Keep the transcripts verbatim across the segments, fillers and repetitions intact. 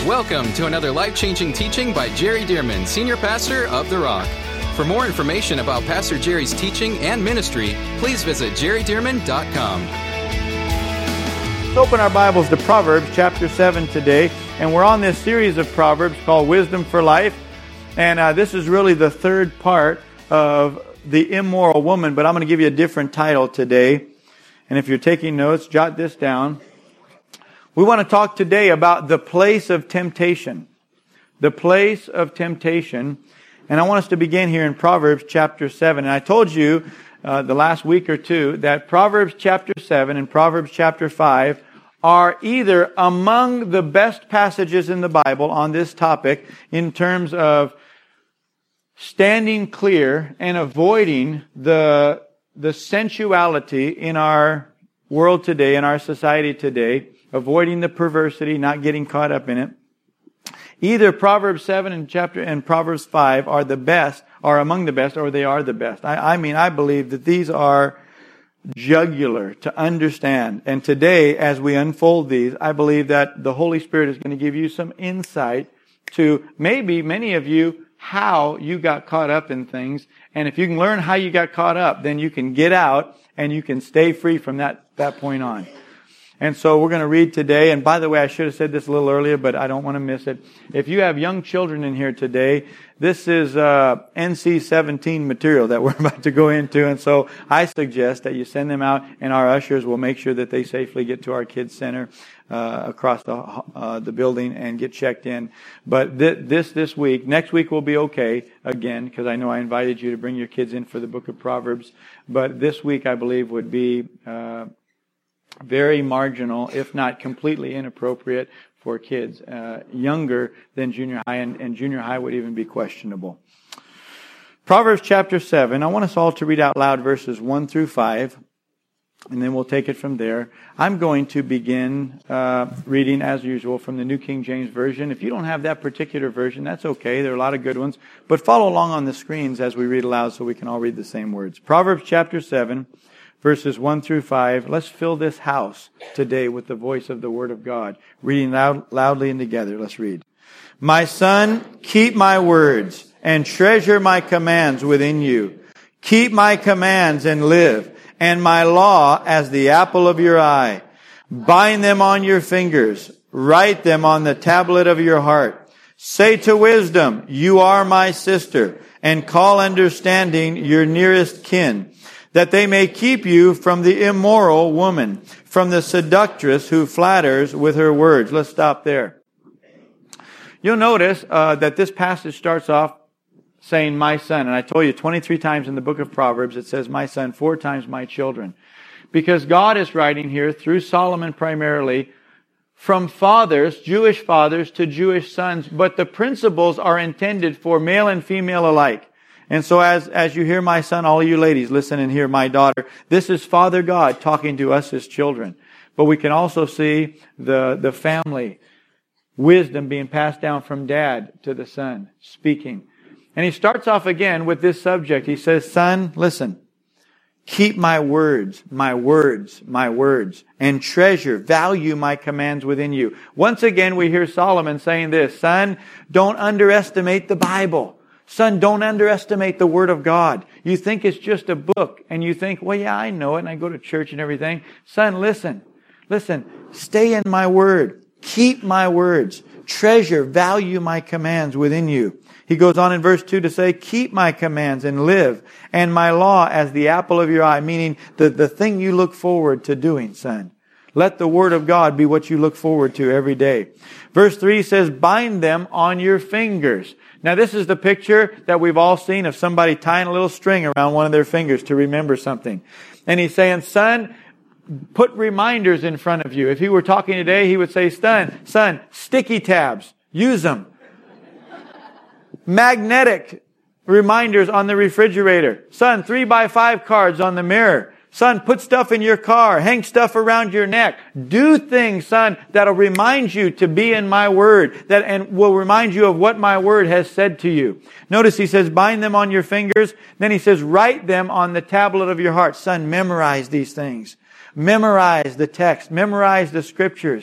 Welcome to another life-changing teaching by Jerry Dearman, Senior Pastor of The Rock. For more information about Pastor Jerry's teaching and ministry, please visit jerry dearman dot com. Let's open our Bibles to Proverbs chapter seven today, and we're on this series of Proverbs called Wisdom for Life, and uh, this is really the third part of the immoral woman, but I'm going to give you a different title today, and if you're taking notes, jot this down. We want to talk today about the place of temptation. The place of temptation. And I want us to begin here in Proverbs chapter seven. And I told you uh, the last week or two that Proverbs chapter seven and Proverbs chapter five are either among the best passages in the Bible on this topic in terms of standing clear and avoiding the, the sensuality in our world today, in our society today, avoiding the perversity, not getting caught up in it. Either Proverbs seven and chapter and Proverbs five are the best, are among the best, or they are the best. I, I mean, I believe that these are jugular to understand. And today, as we unfold these, I believe that the Holy Spirit is going to give you some insight to maybe many of you how you got caught up in things. And if you can learn how you got caught up, then you can get out and you can stay free from that, that point on. And so we're going to read today, and by the way, I should have said this a little earlier, but I don't want to miss it. If you have young children in here today, this is uh N C seventeen material that we're about to go into, and so I suggest that you send them out, and our ushers will make sure that they safely get to our kids center uh across the uh the building and get checked in. But th- this this week, next week will be okay again, because I know I invited you to bring your kids in for the book of Proverbs, but this week I believe would be uh very marginal, if not completely inappropriate for kids uh, younger than junior high, and, and junior high would even be questionable. Proverbs chapter seven, I want us all to read out loud verses one through five, and then we'll take it from there. I'm going to begin uh, reading, as usual, from the New King James Version. If you don't have that particular version, that's okay. There are a lot of good ones. But follow along on the screens as we read aloud so we can all read the same words. Proverbs chapter seven, verses one through five. Let's fill this house today with the voice of the Word of God. Reading loud, loudly and together. Let's read. My son, keep my words and treasure my commands within you. Keep my commands and live, and my law as the apple of your eye. Bind them on your fingers. Write them on the tablet of your heart. Say to wisdom, you are my sister, and call understanding your nearest kin, that they may keep you from the immoral woman, from the seductress who flatters with her words. Let's stop there. You'll notice uh, that this passage starts off saying, my son. And I told you twenty-three times in the book of Proverbs it says, my son, four times my children. Because God is writing here, through Solomon primarily, from fathers, Jewish fathers, to Jewish sons. But the principles are intended for male and female alike. And so as, as you hear my son, all of you ladies, listen and hear my daughter. This is Father God talking to us as children. But we can also see the, the family wisdom being passed down from dad to the son, speaking. And he starts off again with this subject. He says, son, listen, keep my words, my words, my words, and treasure, value my commands within you. Once again, we hear Solomon saying this, son, don't underestimate the Bible. Son, don't underestimate the Word of God. You think it's just a book, and you think, well, yeah, I know it, and I go to church and everything. Son, listen. Listen. Stay in my Word. Keep my words. Treasure, value my commands within you. He goes on in verse two to say, keep my commands and live, and my law as the apple of your eye, meaning the, the thing you look forward to doing, son. Let the Word of God be what you look forward to every day. Verse three says, bind them on your fingers. Now this is the picture that we've all seen of somebody tying a little string around one of their fingers to remember something. And he's saying, son, put reminders in front of you. If he were talking today, he would say, son, son, sticky tabs. Use them. Magnetic reminders on the refrigerator. Son, three by five cards on the mirror. Son, put stuff in your car. Hang stuff around your neck. Do things, son, that'll remind you to be in my word, that and will remind you of what my word has said to you. Notice he says, bind them on your fingers. Then he says, write them on the tablet of your heart. Son, memorize these things. Memorize the text. Memorize the scriptures.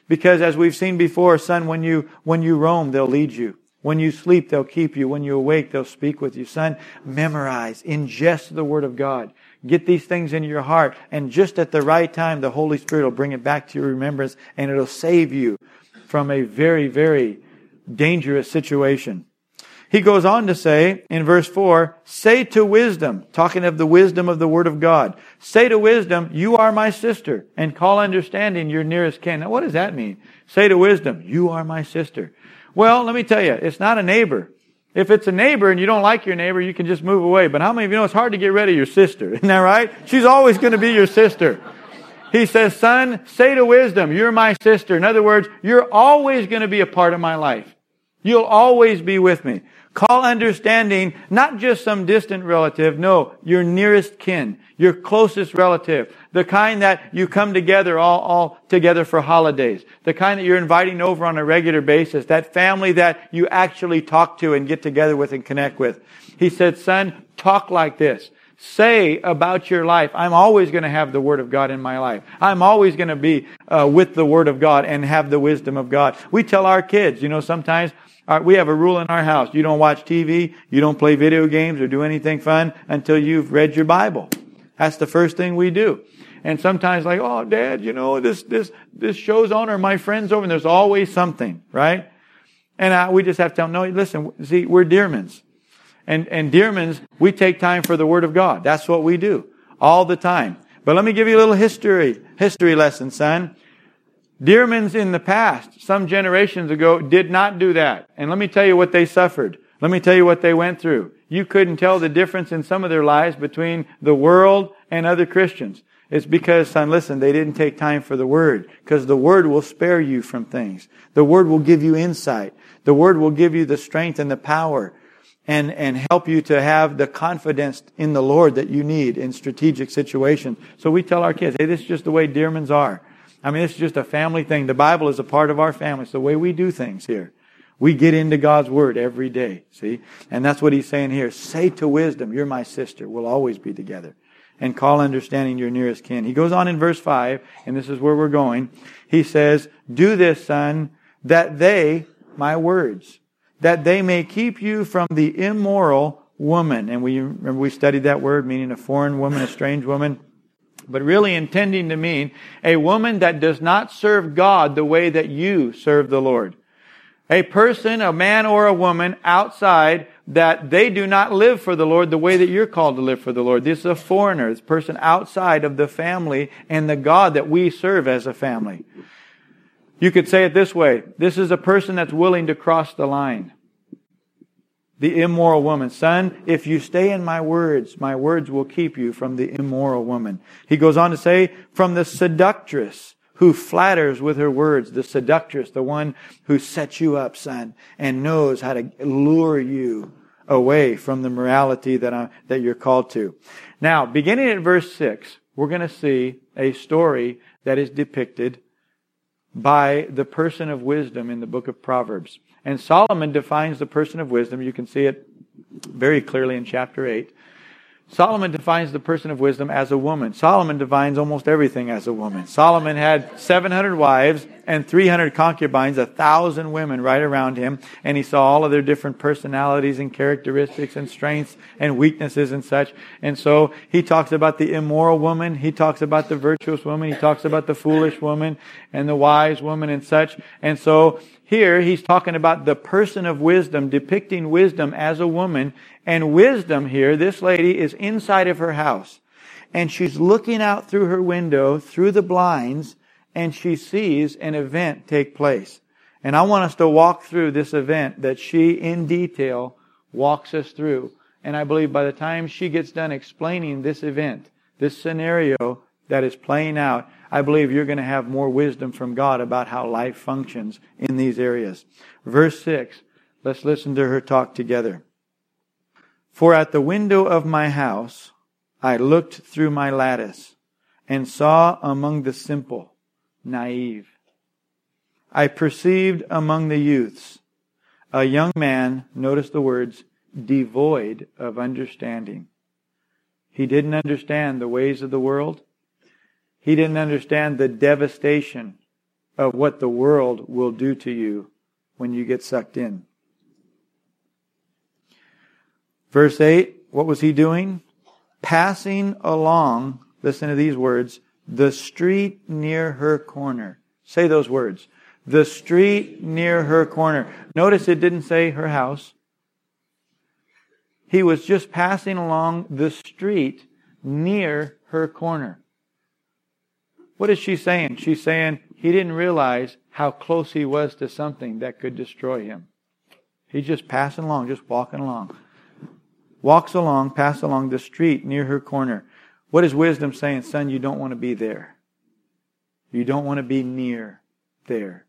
Because as we've seen before, son, when you, when you roam, they'll lead you. When you sleep, they'll keep you. When you awake, they'll speak with you. Son, memorize, ingest the Word of God. Get these things into your heart. And just at the right time, the Holy Spirit will bring it back to your remembrance, and it'll save you from a very, very dangerous situation. He goes on to say in verse four, say to wisdom, talking of the wisdom of the Word of God, say to wisdom, you are my sister, and call understanding your nearest kin. Now what does that mean? Say to wisdom, you are my sister. Well, let me tell you, it's not a neighbor. If it's a neighbor and you don't like your neighbor, you can just move away. But how many of you know it's hard to get rid of your sister? Isn't that right? She's always going to be your sister. He says, son, say to wisdom, you're my sister. In other words, you're always going to be a part of my life. You'll always be with me. Call understanding not just some distant relative, no, your nearest kin, your closest relative, the kind that you come together all, all together for holidays, the kind that you're inviting over on a regular basis, that family that you actually talk to and get together with and connect with. He said, son, talk like this. Say about your life, I'm always going to have the Word of God in my life. I'm always going to be uh, with the Word of God and have the wisdom of God. We tell our kids, you know, sometimes uh, we have a rule in our house. You don't watch T V, you don't play video games or do anything fun until you've read your Bible. That's the first thing we do. And sometimes like, oh, Dad, you know, this this this show's on, or my friend's over, and there's always something, right? And uh, we just have to tell them, no, listen, see, we're Dearmans. And, and Dearmans, we take time for the Word of God. That's what we do. All the time. But let me give you a little history, history lesson, son. Dearmans in the past, some generations ago, did not do that. And let me tell you what they suffered. Let me tell you what they went through. You couldn't tell the difference in some of their lives between the world and other Christians. It's because, son, listen, they didn't take time for the Word. Because the Word will spare you from things. The Word will give you insight. The Word will give you the strength and the power and, and help you to have the confidence in the Lord that you need in strategic situations. So we tell our kids, hey, this is just the way Dearmans are. I mean, it's just a family thing. The Bible is a part of our family. It's the way we do things here. We get into God's Word every day, see? And that's what he's saying here. Say to wisdom, you're my sister. We'll always be together. And call understanding your nearest kin. He goes on in verse five, and this is where we're going. He says, do this, son, that they, my words, that they may keep you from the immoral woman. And we remember we studied that word, meaning a foreign woman, a strange woman. But really intending to mean a woman that does not serve God the way that you serve the Lord. A person, a man or a woman outside that they do not live for the Lord the way that you're called to live for the Lord. This is a foreigner. This person outside of the family and the God that we serve as a family. You could say it this way. This is a person that's willing to cross the line. The immoral woman. Son, if you stay in my words, my words will keep you from the immoral woman. He goes on to say, from the seductress who flatters with her words. The seductress, the one who sets you up, son, and knows how to lure you away from the morality that I, that you're called to. Now, beginning at verse six, we're going to see a story that is depicted by the person of wisdom in the book of Proverbs. And Solomon defines the person of wisdom. You can see it very clearly in chapter eight. Solomon defines the person of wisdom as a woman. Solomon defines almost everything as a woman. Solomon had seven hundred wives and three hundred concubines, a thousand women right around him. And he saw all of their different personalities and characteristics and strengths and weaknesses and such. And so he talks about the immoral woman. He talks about the virtuous woman. He talks about the foolish woman and the wise woman and such. And so here he's talking about the person of wisdom, depicting wisdom as a woman. And wisdom here, this lady is inside of her house. And she's looking out through her window, through the blinds, and she sees an event take place. And I want us to walk through this event that she, in detail, walks us through. And I believe by the time she gets done explaining this event, this scenario that is playing out, I believe you're going to have more wisdom from God about how life functions in these areas. Verse six, let's listen to her talk together. For at the window of my house I looked through my lattice and saw among the simple, naive. I perceived among the youths a young man, notice the words, devoid of understanding. He didn't understand the ways of the world. He didn't understand the devastation of what the world will do to you when you get sucked in. Verse eight, what was he doing? Passing along, listen to these words, the street near her corner. Say those words. The street near her corner. Notice it didn't say her house. He was just passing along the street near her corner. What is she saying? She's saying he didn't realize how close he was to something that could destroy him. He's just passing along, just walking along. Walks along, passes along the street near her corner. What is wisdom saying? Son, you don't want to be there. You don't want to be near there.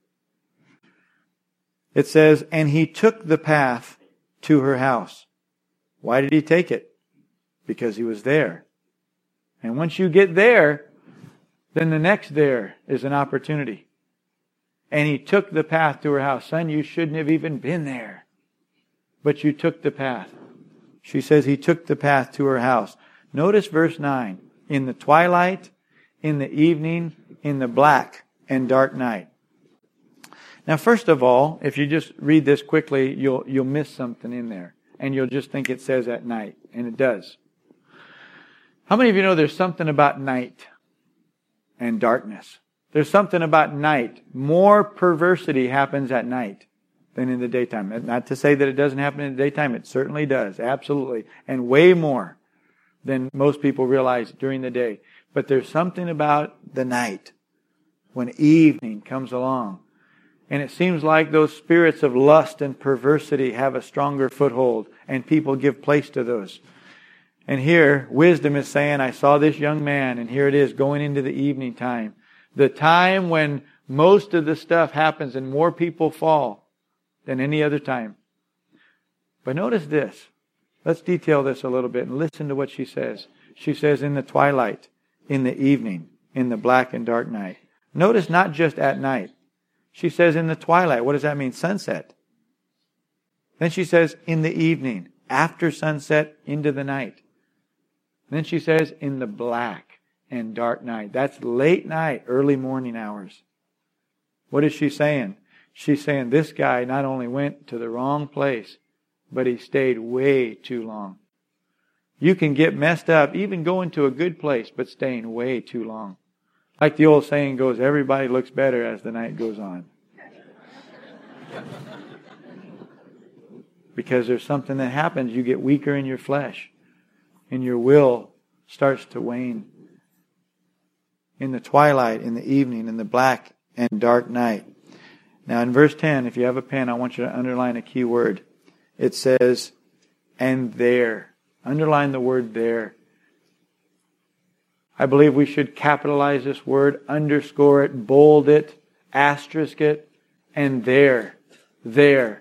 It says, and he took the path to her house. Why did he take it? Because he was there. And once you get there, then the next there is an opportunity. And he took the path to her house. Son, you shouldn't have even been there. But you took the path. She says he took the path to her house. Notice verse nine. In the twilight, in the evening, in the black and dark night. Now, first of all, if you just read this quickly, you'll you'll miss something in there. And you'll just think it says at night. And it does. How many of you know there's something about night and darkness? There's something about night. More perversity happens at night than in the daytime. Not to say that it doesn't happen in the daytime. It certainly does. Absolutely. And way more than most people realize during the day. But there's something about the night when evening comes along. And it seems like those spirits of lust and perversity have a stronger foothold. And people give place to those. And here, wisdom is saying, I saw this young man, and here it is going into the evening time. The time when most of the stuff happens and more people fall than any other time. But notice this. Let's detail this a little bit and listen to what she says. She says, in the twilight, in the evening, in the black and dark night. Notice not just at night. She says in the twilight. What does that mean? Sunset. Then she says in the evening, after sunset into the night. Then she says in the black and dark night. That's late night, early morning hours. What is she saying? She's saying this guy not only went to the wrong place, but he stayed way too long. You can get messed up, even going to a good place, but staying way too long. Like the old saying goes, everybody looks better as the night goes on. Because there's something that happens. You get weaker in your flesh. And your will starts to wane. In the twilight, in the evening, in the black and dark night. Now in verse ten, if you have a pen, I want you to underline a key word. It says, and there. Underline the word there. I believe we should capitalize this word, underscore it, bold it, asterisk it, and there. There.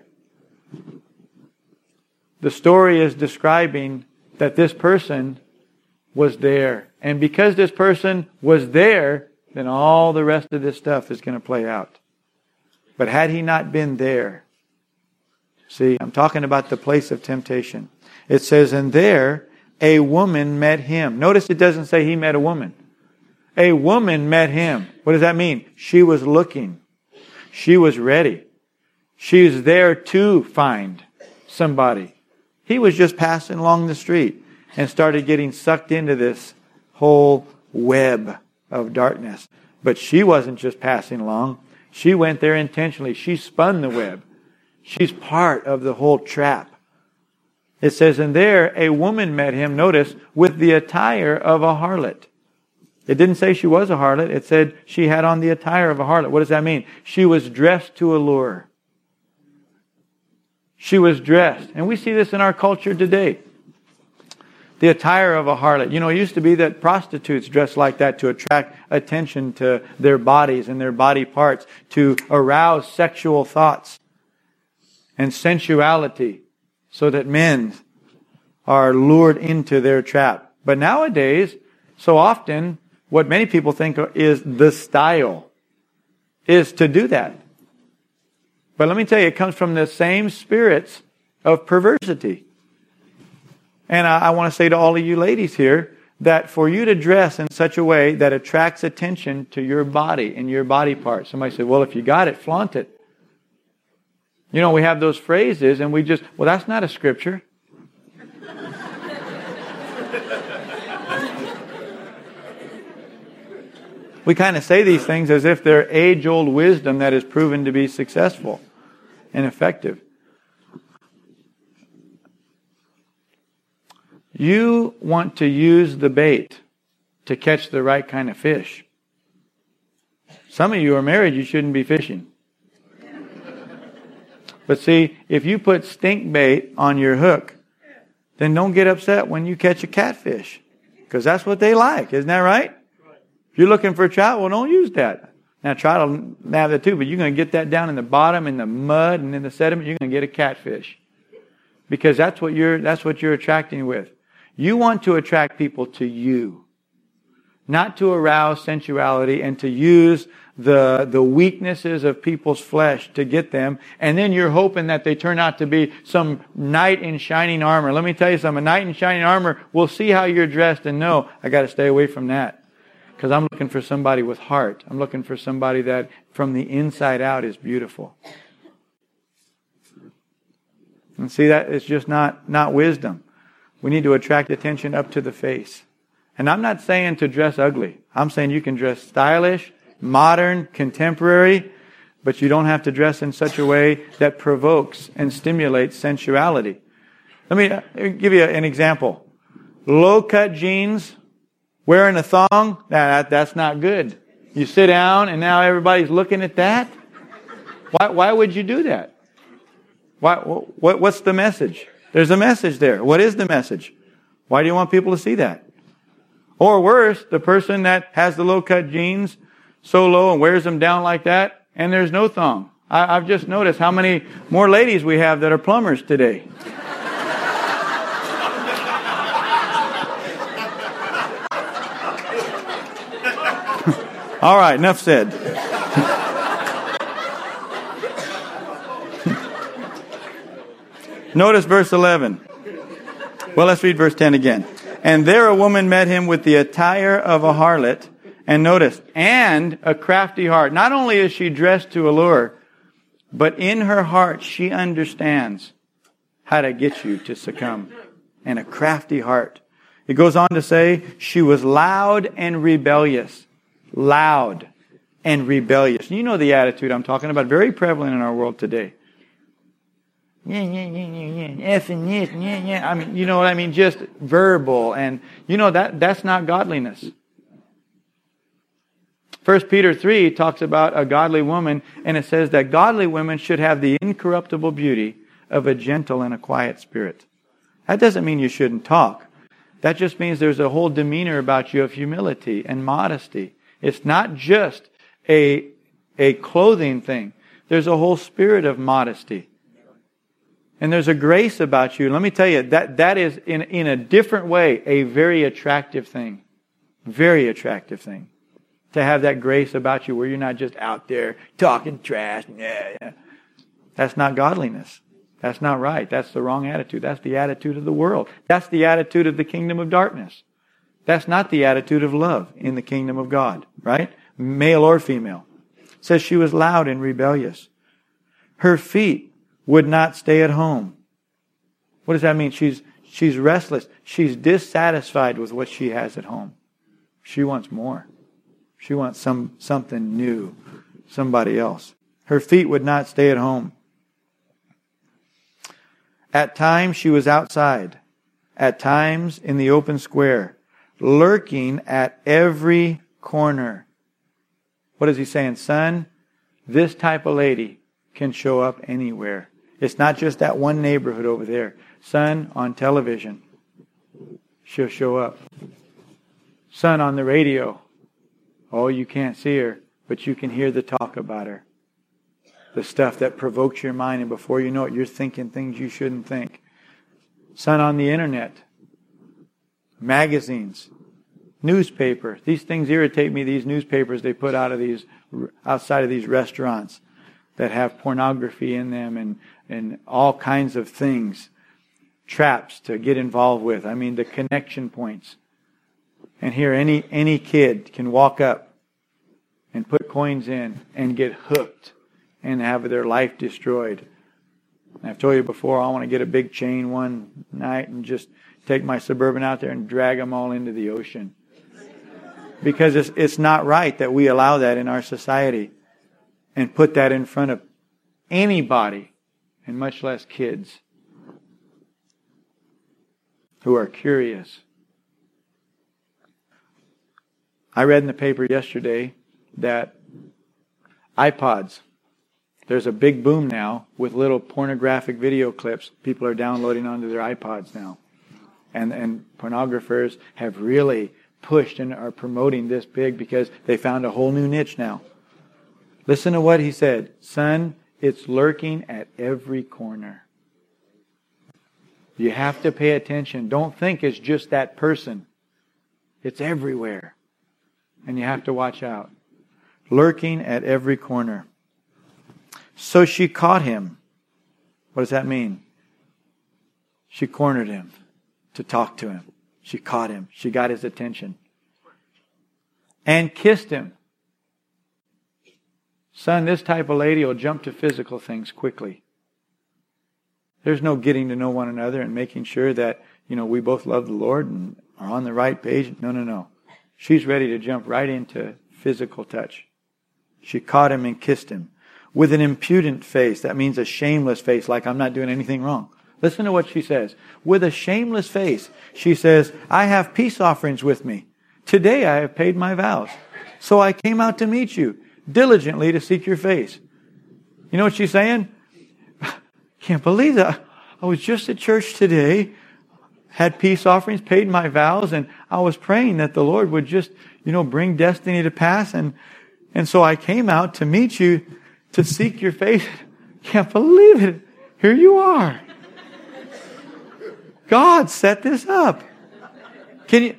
The story is describing that this person was there. And because this person was there, then all the rest of this stuff is going to play out. But had he not been there, see, I'm talking about the place of temptation. It says, and there a woman met him. Notice it doesn't say he met a woman. A woman met him. What does that mean? She was looking. She was ready. She was there to find somebody. He was just passing along the street and started getting sucked into this whole web of darkness. But she wasn't just passing along. She went there intentionally. She spun the web. She's part of the whole trap. It says, and there a woman met him, notice, with the attire of a harlot. It didn't say she was a harlot. It said she had on the attire of a harlot. What does that mean? She was dressed to allure. She was dressed. And we see this in our culture today. The attire of a harlot. You know, it used to be that prostitutes dressed like that to attract attention to their bodies and their body parts, to arouse sexual thoughts and sensuality so that men are lured into their trap. But nowadays, so often, what many people think is the style is to do that. But let me tell you, it comes from the same spirits of perversity. And I, I want to say to all of you ladies here that for you to dress in such a way that attracts attention to your body and your body parts. Somebody said, well, if you got it, flaunt it. You know, we have those phrases and we just, well, that's not a scripture. We kind of say these things as if they're age-old wisdom that is proven to be successful and effective. You want to use the bait to catch the right kind of fish. Some of you are married, you shouldn't be fishing. But see, if you put stink bait on your hook, then don't get upset when you catch a catfish. Because that's what they like, isn't that right? If you're looking for a trout, well, don't use that. Now, trout will have that too, but you're going to get that down in the bottom, in the mud, and in the sediment, you're going to get a catfish. Because that's what you're, that's what you're attracting with. You want to attract people to you. Not to arouse sensuality and to use the, the weaknesses of people's flesh to get them. And then you're hoping that they turn out to be some knight in shining armor. Let me tell you something. A knight in shining armor will see how you're dressed and know, I got to stay away from that. Because I'm looking for somebody with heart. I'm looking for somebody that from the inside out is beautiful. And see, that is just not, not wisdom. We need to attract attention up to the face. And I'm not saying to dress ugly. I'm saying you can dress stylish, modern, contemporary, but you don't have to dress in such a way that provokes and stimulates sensuality. Let me, let me give you an example. Low-cut jeans, wearing a thong, nah, that, that's not good. You sit down and now everybody's looking at that. Why, why would you do that? Why, what, what's the message? There's a message there. What is the message? Why do you want people to see that? Or worse, the person that has the low-cut jeans so low and wears them down like that, and there's no thong. I, I've just noticed how many more ladies we have that are plumbers today. All right, enough said. Notice verse eleven. Well, let's read verse ten again. And there a woman met him with the attire of a harlot. And notice, and a crafty heart. Not only is she dressed to allure, but in her heart she understands how to get you to succumb. And a crafty heart. It goes on to say, she was loud and rebellious. Loud and rebellious. You know the attitude I'm talking about. Very prevalent in our world today. Yeah, yeah, yeah, yeah, yeah. F and yes, yeah, yeah. I mean, you know what I mean? Just verbal. And, you know, that that's not godliness. First Peter three talks about a godly woman, and it says that godly women should have the incorruptible beauty of a gentle and a quiet spirit. That doesn't mean you shouldn't talk. That just means there's a whole demeanor about you of humility and modesty. It's not just a, a clothing thing. There's a whole spirit of modesty. And there's a grace about you. Let me tell you, that, that is in, in a different way a very attractive thing. Very attractive thing. To have that grace about you where you're not just out there talking trash. Yeah, yeah. That's not godliness. That's not right. That's the wrong attitude. That's the attitude of the world. That's the attitude of the kingdom of darkness. That's not the attitude of love in the kingdom of God, right? Male or female. It says she was loud and rebellious. Her feet would not stay at home. What does that mean? She's, she's restless. She's dissatisfied with what she has at home. She wants more. She wants some, something new. Somebody else. Her feet would not stay at home. At times she was outside. At times in the open square. Lurking at every corner. What is he saying? Son, this type of lady can show up anywhere. It's not just that one neighborhood over there. Son, on television, she'll show up. Son, on the radio. Oh, you can't see her, but you can hear the talk about her. The stuff that provokes your mind, and before you know it, you're thinking things you shouldn't think. Son, on the internet. Magazines. Newspaper. These things irritate me, these newspapers they put out of these, outside of these restaurants that have pornography in them and, and all kinds of things. Traps to get involved with. I mean, the connection points. And here any, any kid can walk up and put coins in and get hooked and have their life destroyed. And I've told you before, I want to get a big chain one night and just take my Suburban out there and drag them all into the ocean. Because it's, it's not right that we allow that in our society and put that in front of anybody, and much less kids who are curious. I read in the paper yesterday that iPods, there's a big boom now with little pornographic video clips people are downloading onto their iPods now. And, and pornographers have really pushed and are promoting this big because they found a whole new niche now. Listen to what he said. Son, it's lurking at every corner. You have to pay attention. Don't think it's just that person. It's everywhere. And you have to watch out. Lurking at every corner. So she caught him. What does that mean? She cornered him to talk to him. She caught him. She got his attention. And kissed him. Son, this type of lady will jump to physical things quickly. There's no getting to know one another and making sure that, you know, we both love the Lord and are on the right page. No, no, no. She's ready to jump right into physical touch. She caught him and kissed him. With an impudent face. That means a shameless face, like I'm not doing anything wrong. Listen to what she says. With a shameless face, she says, I have peace offerings with me. Today I have paid my vows. So I came out to meet you, diligently to seek your face. You know what she's saying? Can't believe that. I was just at church today, had peace offerings, paid my vows, and I was praying that the Lord would just, you know, bring destiny to pass. And, and so I came out to meet you, to seek your face. Can't believe it. Here you are. God set this up. Can you?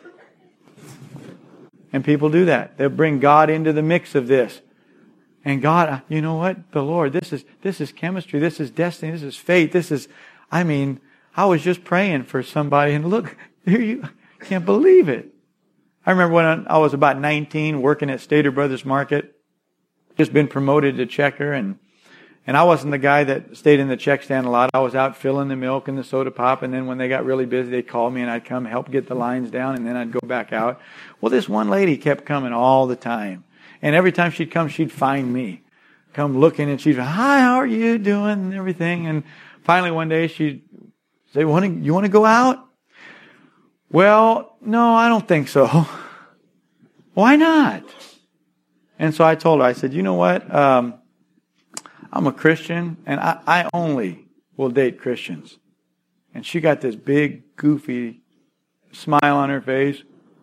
And people do that. They'll bring God into the mix of this. And God, you know what? The Lord, this is this is chemistry. This is destiny. This is fate. This is, I mean, I was just praying for somebody and look, here you, can't believe it. I remember when I was about nineteen working at Stater Brothers Market, just been promoted to checker, and And I wasn't the guy that stayed in the check stand a lot. I was out filling the milk and the soda pop, and then when they got really busy, they'd call me and I'd come help get the lines down, and then I'd go back out. Well, this one lady kept coming all the time. And every time she'd come, she'd find me. Come looking, and she'd say, hi, how are you doing? And everything. And finally one day she'd say, "Want to, you want to go out?" Well, no, I don't think so. Why not? And so I told her, I said, you know what? Um, I'm a Christian, and I, I only will date Christians. And she got this big, goofy smile on her face.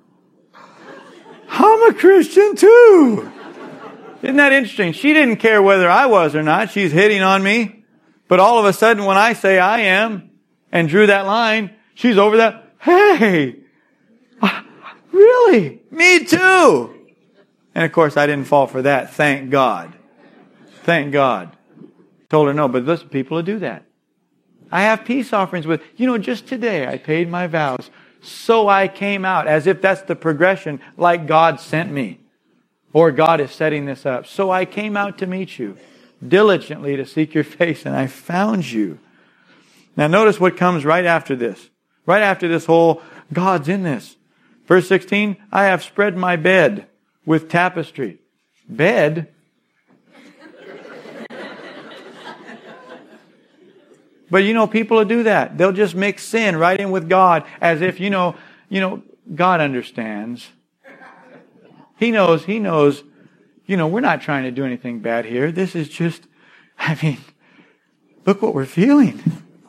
I'm a Christian too. Isn't that interesting? She didn't care whether I was or not. She's hitting on me. But all of a sudden, when I say I am and drew that line, she's over that. Hey, really? Me too. And of course, I didn't fall for that. Thank God. Thank God. Told her no, but listen, people will do that. I have peace offerings with, you know, just today I paid my vows. So I came out, as if that's the progression, like God sent me. Or God is setting this up. So I came out to meet you, diligently to seek your face, and I found you. Now notice what comes right after this. Right after this whole, God's in this. Verse sixteen, I have spread my bed with tapestry. Bed? But you know, people will do that. They'll just mix sin right in with God as if, you know, you know, God understands. He knows, He knows, you know, we're not trying to do anything bad here. This is just, I mean, look what we're feeling.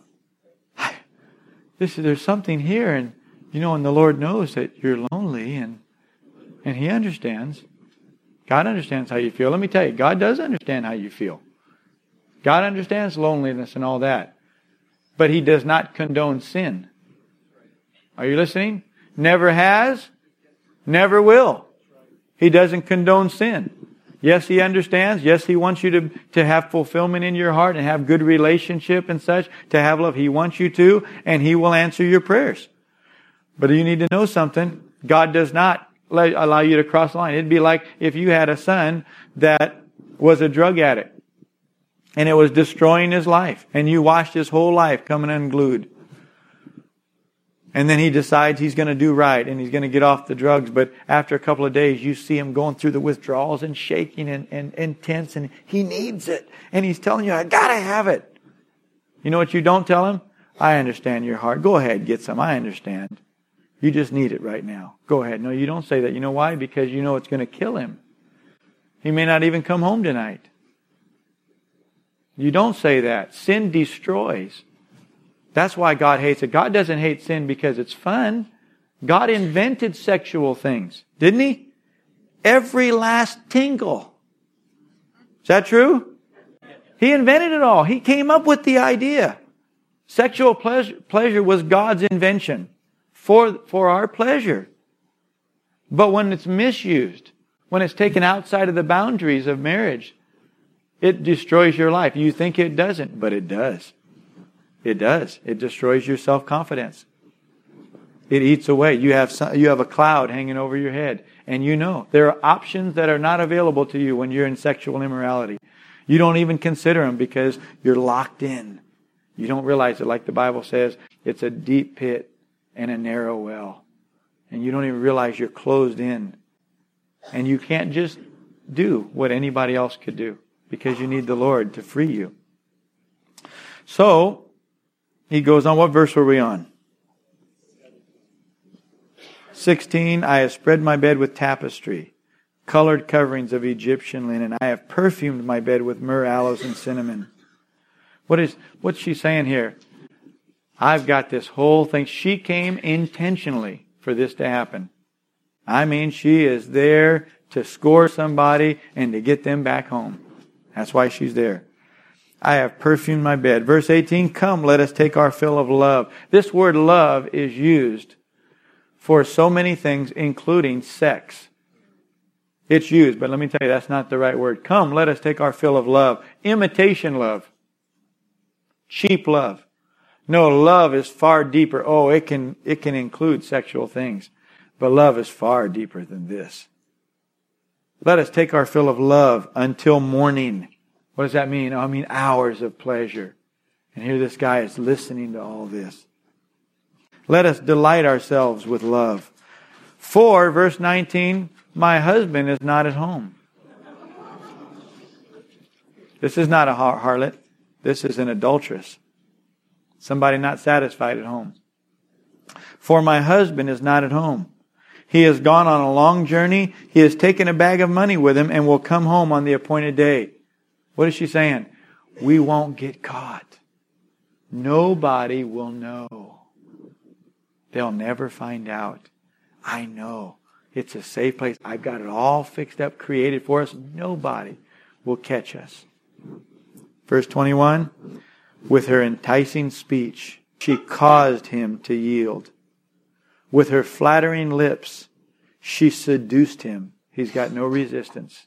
This is, there's something here, and, you know, and the Lord knows that you're lonely, and, and He understands. God understands how you feel. Let me tell you, God does understand how you feel. God understands loneliness and all that. But He does not condone sin. Are you listening? Never has, never will. He doesn't condone sin. Yes, He understands. Yes, He wants you to, to have fulfillment in your heart and have good relationship and such, to have love. He wants you to, and He will answer your prayers. But you need to know something. God does not let, allow you to cross the line. It'd be like if you had a son that was a drug addict and it was destroying his life, and you watched his whole life coming unglued. And then he decides he's going to do right and he's going to get off the drugs. But after a couple of days, you see him going through the withdrawals and shaking and, and, and tense, and he needs it. And he's telling you, I got to have it. You know what you don't tell him? I understand your heart. Go ahead, get some. I understand. You just need it right now. Go ahead. No, you don't say that. You know why? Because you know it's going to kill him. He may not even come home tonight. You don't say that. Sin destroys. That's why God hates it. God doesn't hate sin because it's fun. God invented sexual things, didn't He? Every last tingle. Is that true? He invented it all. He came up with the idea. Sexual pleasure, pleasure was God's invention for, for our pleasure. But when it's misused, when it's taken outside of the boundaries of marriage, it destroys your life. You think it doesn't, but it does. It does. It destroys your self-confidence. It eats away. You have some, you have a cloud hanging over your head. And you know, there are options that are not available to you when you're in sexual immorality. You don't even consider them because you're locked in. You don't realize it. Like the Bible says, it's a deep pit and a narrow well. And you don't even realize you're closed in. And you can't just do what anybody else could do because you need the Lord to free you. So, he goes on. What verse were we on? sixteen. I have spread my bed with tapestry, colored coverings of Egyptian linen. I have perfumed my bed with myrrh, aloes, and cinnamon. What is, what's she saying here? I've got this whole thing. She came intentionally for this to happen. I mean, she is there to score somebody and to get them back home. That's why she's there. I have perfumed my bed. Verse eighteen, come, let us take our fill of love. This word love is used for so many things, including sex. It's used, but let me tell you, that's not the right word. Come, let us take our fill of love. Imitation love. Cheap love. No, love is far deeper. Oh, it can, it can include sexual things, but love is far deeper than this. Let us take our fill of love until morning. What does that mean? Oh, I mean hours of pleasure. And here this guy is listening to all this. Let us delight ourselves with love. For, verse nineteen, my husband is not at home. This is not a har- harlot. This is an adulteress. Somebody not satisfied at home. For my husband is not at home. He has gone on a long journey. He has taken a bag of money with him and will come home on the appointed day. What is she saying? We won't get caught. Nobody will know. They'll never find out. I know. It's a safe place. I've got it all fixed up, created for us. Nobody will catch us. Verse twenty-one. With her enticing speech, she caused him to yield. With her flattering lips, she seduced him. He's got no resistance.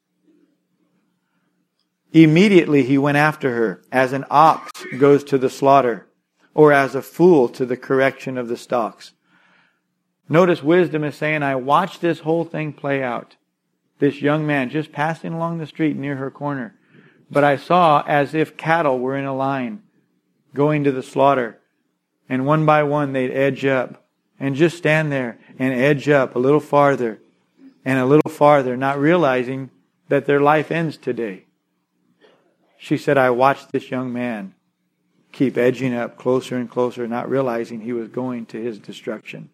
Immediately he went after her, as an ox goes to the slaughter, or as a fool to the correction of the stocks. Notice wisdom is saying, I watched this whole thing play out. This young man just passing along the street near her corner. But I saw as if cattle were in a line, going to the slaughter. And one by one they'd edge up, and just stand there and edge up a little farther, and a little farther, not realizing that their life ends today. She said, I watched this young man keep edging up closer and closer, not realizing he was going to his destruction.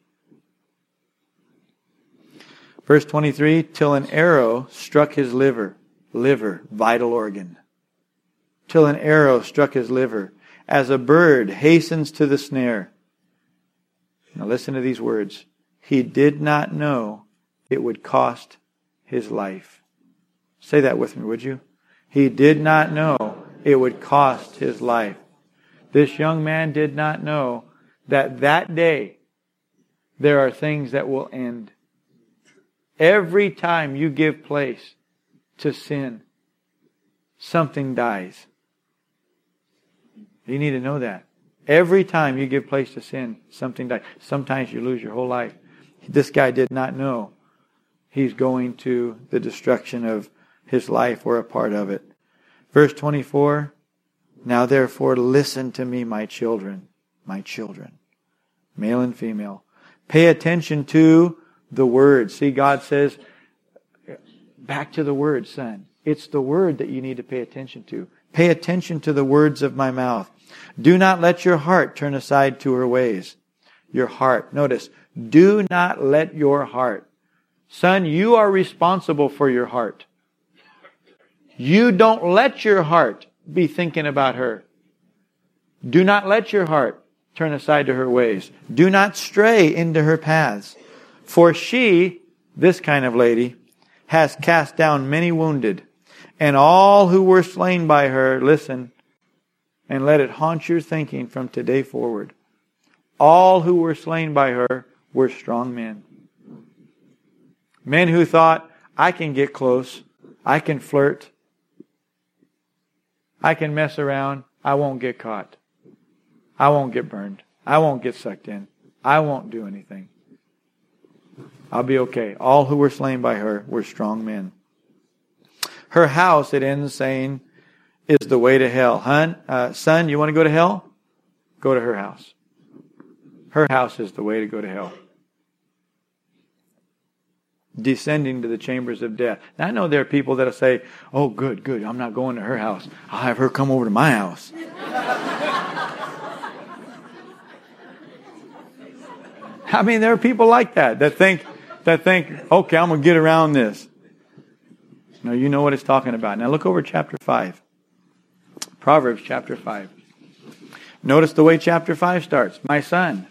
Verse twenty-three, till an arrow struck his liver. Liver, vital organ. Till an arrow struck his liver, as a bird hastens to the snare. Now listen to these words. He did not know it would cost his life. Say that with me, would you? He did not know it would cost his life. This young man did not know that that day there are things that will end. Every time you give place to sin, something dies. You need to know that. Every time you give place to sin, something dies. Sometimes you lose your whole life. This guy did not know he's going to the destruction of his life or a part of it. Verse twenty-four, now therefore listen to me, my children, my children, male and female. Pay attention to the Word. See, God says, back to the Word, son. It's the Word that you need to pay attention to. Pay attention to the words of my mouth. Do not let your heart turn aside to her ways. Your heart. Notice, do not let your heart. Son, you are responsible for your heart. You don't let your heart be thinking about her. Do not let your heart turn aside to her ways. Do not stray into her paths. For she, this kind of lady, has cast down many wounded, and all who were slain by her, listen, and let it haunt your thinking from today forward. All who were slain by her were strong men. Men who thought, I can get close, I can flirt, I can mess around, I won't get caught. I won't get burned. I won't get sucked in. I won't do anything. I'll be okay. All who were slain by her were strong men. Her house, it ends saying, is the way to hell. Hun, uh, son, you want to go to hell? Go to her house. Her house is the way to go to hell. Descending to the chambers of death. Now, I know there are people that will say, oh, good, good, I'm not going to her house. I'll have her come over to my house. I mean, there are people like that, that think, that think, okay, I'm going to get around this. No, you know what it's talking about. Now look over chapter five. Proverbs chapter five. Notice the way chapter five starts. My son.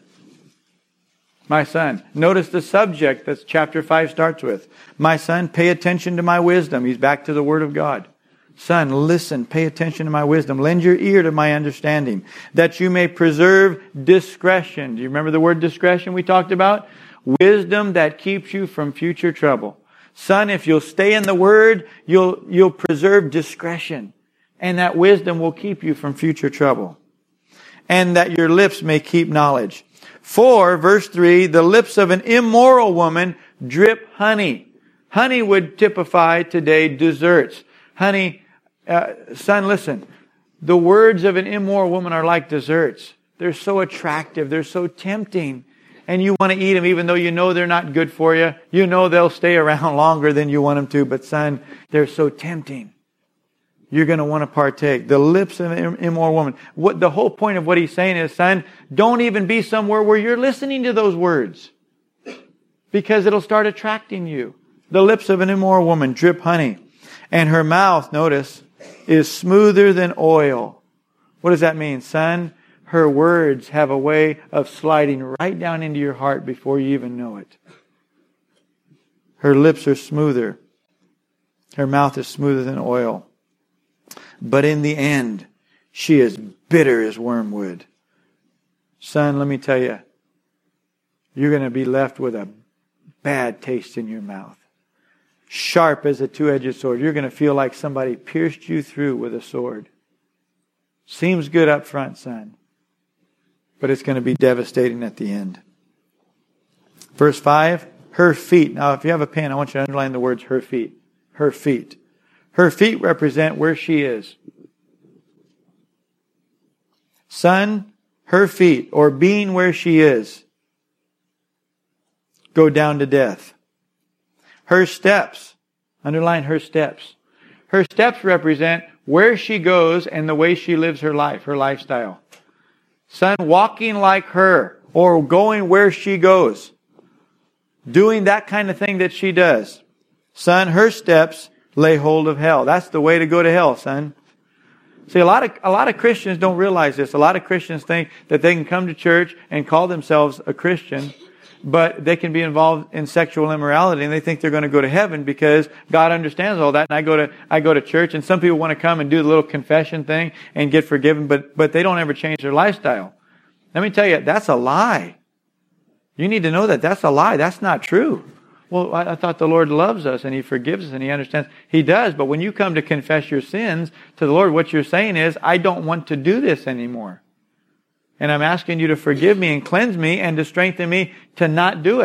My son. Notice the subject that chapter five starts with. My son, pay attention to my wisdom. He's back to the Word of God. Son, listen, pay attention to my wisdom. Lend your ear to my understanding, that you may preserve discretion. Do you remember the word discretion we talked about? Wisdom that keeps you from future trouble. Son, if you'll stay in the Word, you'll, you'll preserve discretion. And that wisdom will keep you from future trouble. And that your lips may keep knowledge. For, verse three, the lips of an immoral woman drip honey. Honey would typify today desserts. Honey, uh, son, listen. The words of an immoral woman are like desserts. They're so attractive. They're so tempting. And you want to eat them even though you know they're not good for you. You know they'll stay around longer than you want them to. But son, they're so tempting. You're going to want to partake. The lips of an immoral woman. What the whole point of what he's saying is, son, don't even be somewhere where you're listening to those words. Because it'll start attracting you. The lips of an immoral woman drip honey. And her mouth, notice, is smoother than oil. What does that mean, son? Her words have a way of sliding right down into your heart before you even know it. Her lips are smoother. Her mouth is smoother than oil. But in the end, she is bitter as wormwood. Son, let me tell you, you're going to be left with a bad taste in your mouth. Sharp as a two-edged sword. You're going to feel like somebody pierced you through with a sword. Seems good up front, son. But it's going to be devastating at the end. Verse five, her feet. Now, if you have a pen, I want you to underline the words her feet. Her feet. Her feet represent where she is. Son, her feet, or being where she is, go down to death. Her steps, underline her steps. Her steps represent where she goes and the way she lives her life, her lifestyle. Son, walking like her, or going where she goes, doing that kind of thing that she does. Son, her steps lay hold of hell. That's the way to go to hell, son. See, a lot of a lot of Christians don't realize this. A lot of Christians think that they can come to church and call themselves a Christian, but they can be involved in sexual immorality, and they think they're going to go to heaven because God understands all that. And I go to I go to church, and some people want to come and do the little confession thing and get forgiven, but but they don't ever change their lifestyle. Let me tell you, that's a lie. You need to know that that's a lie. That's not true. Well, I, I thought the Lord loves us and He forgives us and He understands. He does, but when you come to confess your sins to the Lord, what you're saying is, I don't want to do this anymore. And I'm asking you to forgive me and cleanse me and to strengthen me to not do it.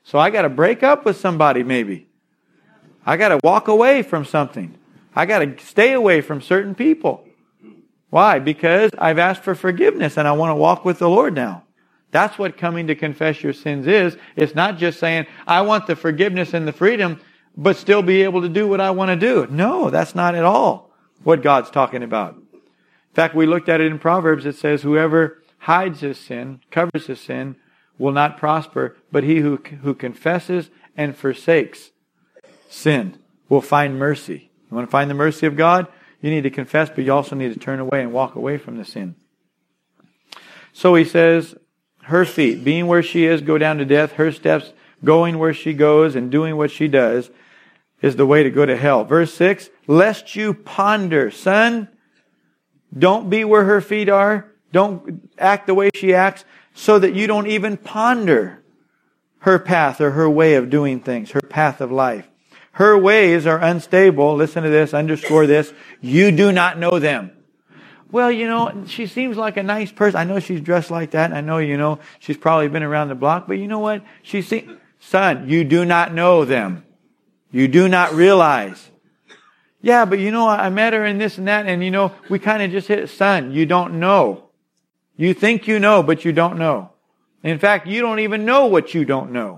So I got to break up with somebody maybe. I got to walk away from something. I got to stay away from certain people. Why? Because I've asked for forgiveness and I want to walk with the Lord now. That's what coming to confess your sins is. It's not just saying, I want the forgiveness and the freedom, but still be able to do what I want to do. No, that's not at all what God's talking about. In fact, we looked at it in Proverbs. It says, whoever hides his sin, covers his sin, will not prosper, but he who, who confesses and forsakes sin will find mercy. You want to find the mercy of God? You need to confess, but you also need to turn away and walk away from the sin. So he says, her feet, being where she is, go down to death. Her steps, going where she goes and doing what she does, is the way to go to hell. Verse six, lest you ponder. Son, don't be where her feet are. Don't act the way she acts, so that you don't even ponder her path or her way of doing things, her path of life. Her ways are unstable. Listen to this, underscore this. You do not know them. Well, you know, she seems like a nice person. I know she's dressed like that. And I know, you know, she's probably been around the block. But you know what? She seems... Son, you do not know them. You do not realize. Yeah, but you know, I met her and this and that. And you know, we kind of just hit... Son, you don't know. You think you know, but you don't know. In fact, you don't even know what you don't know.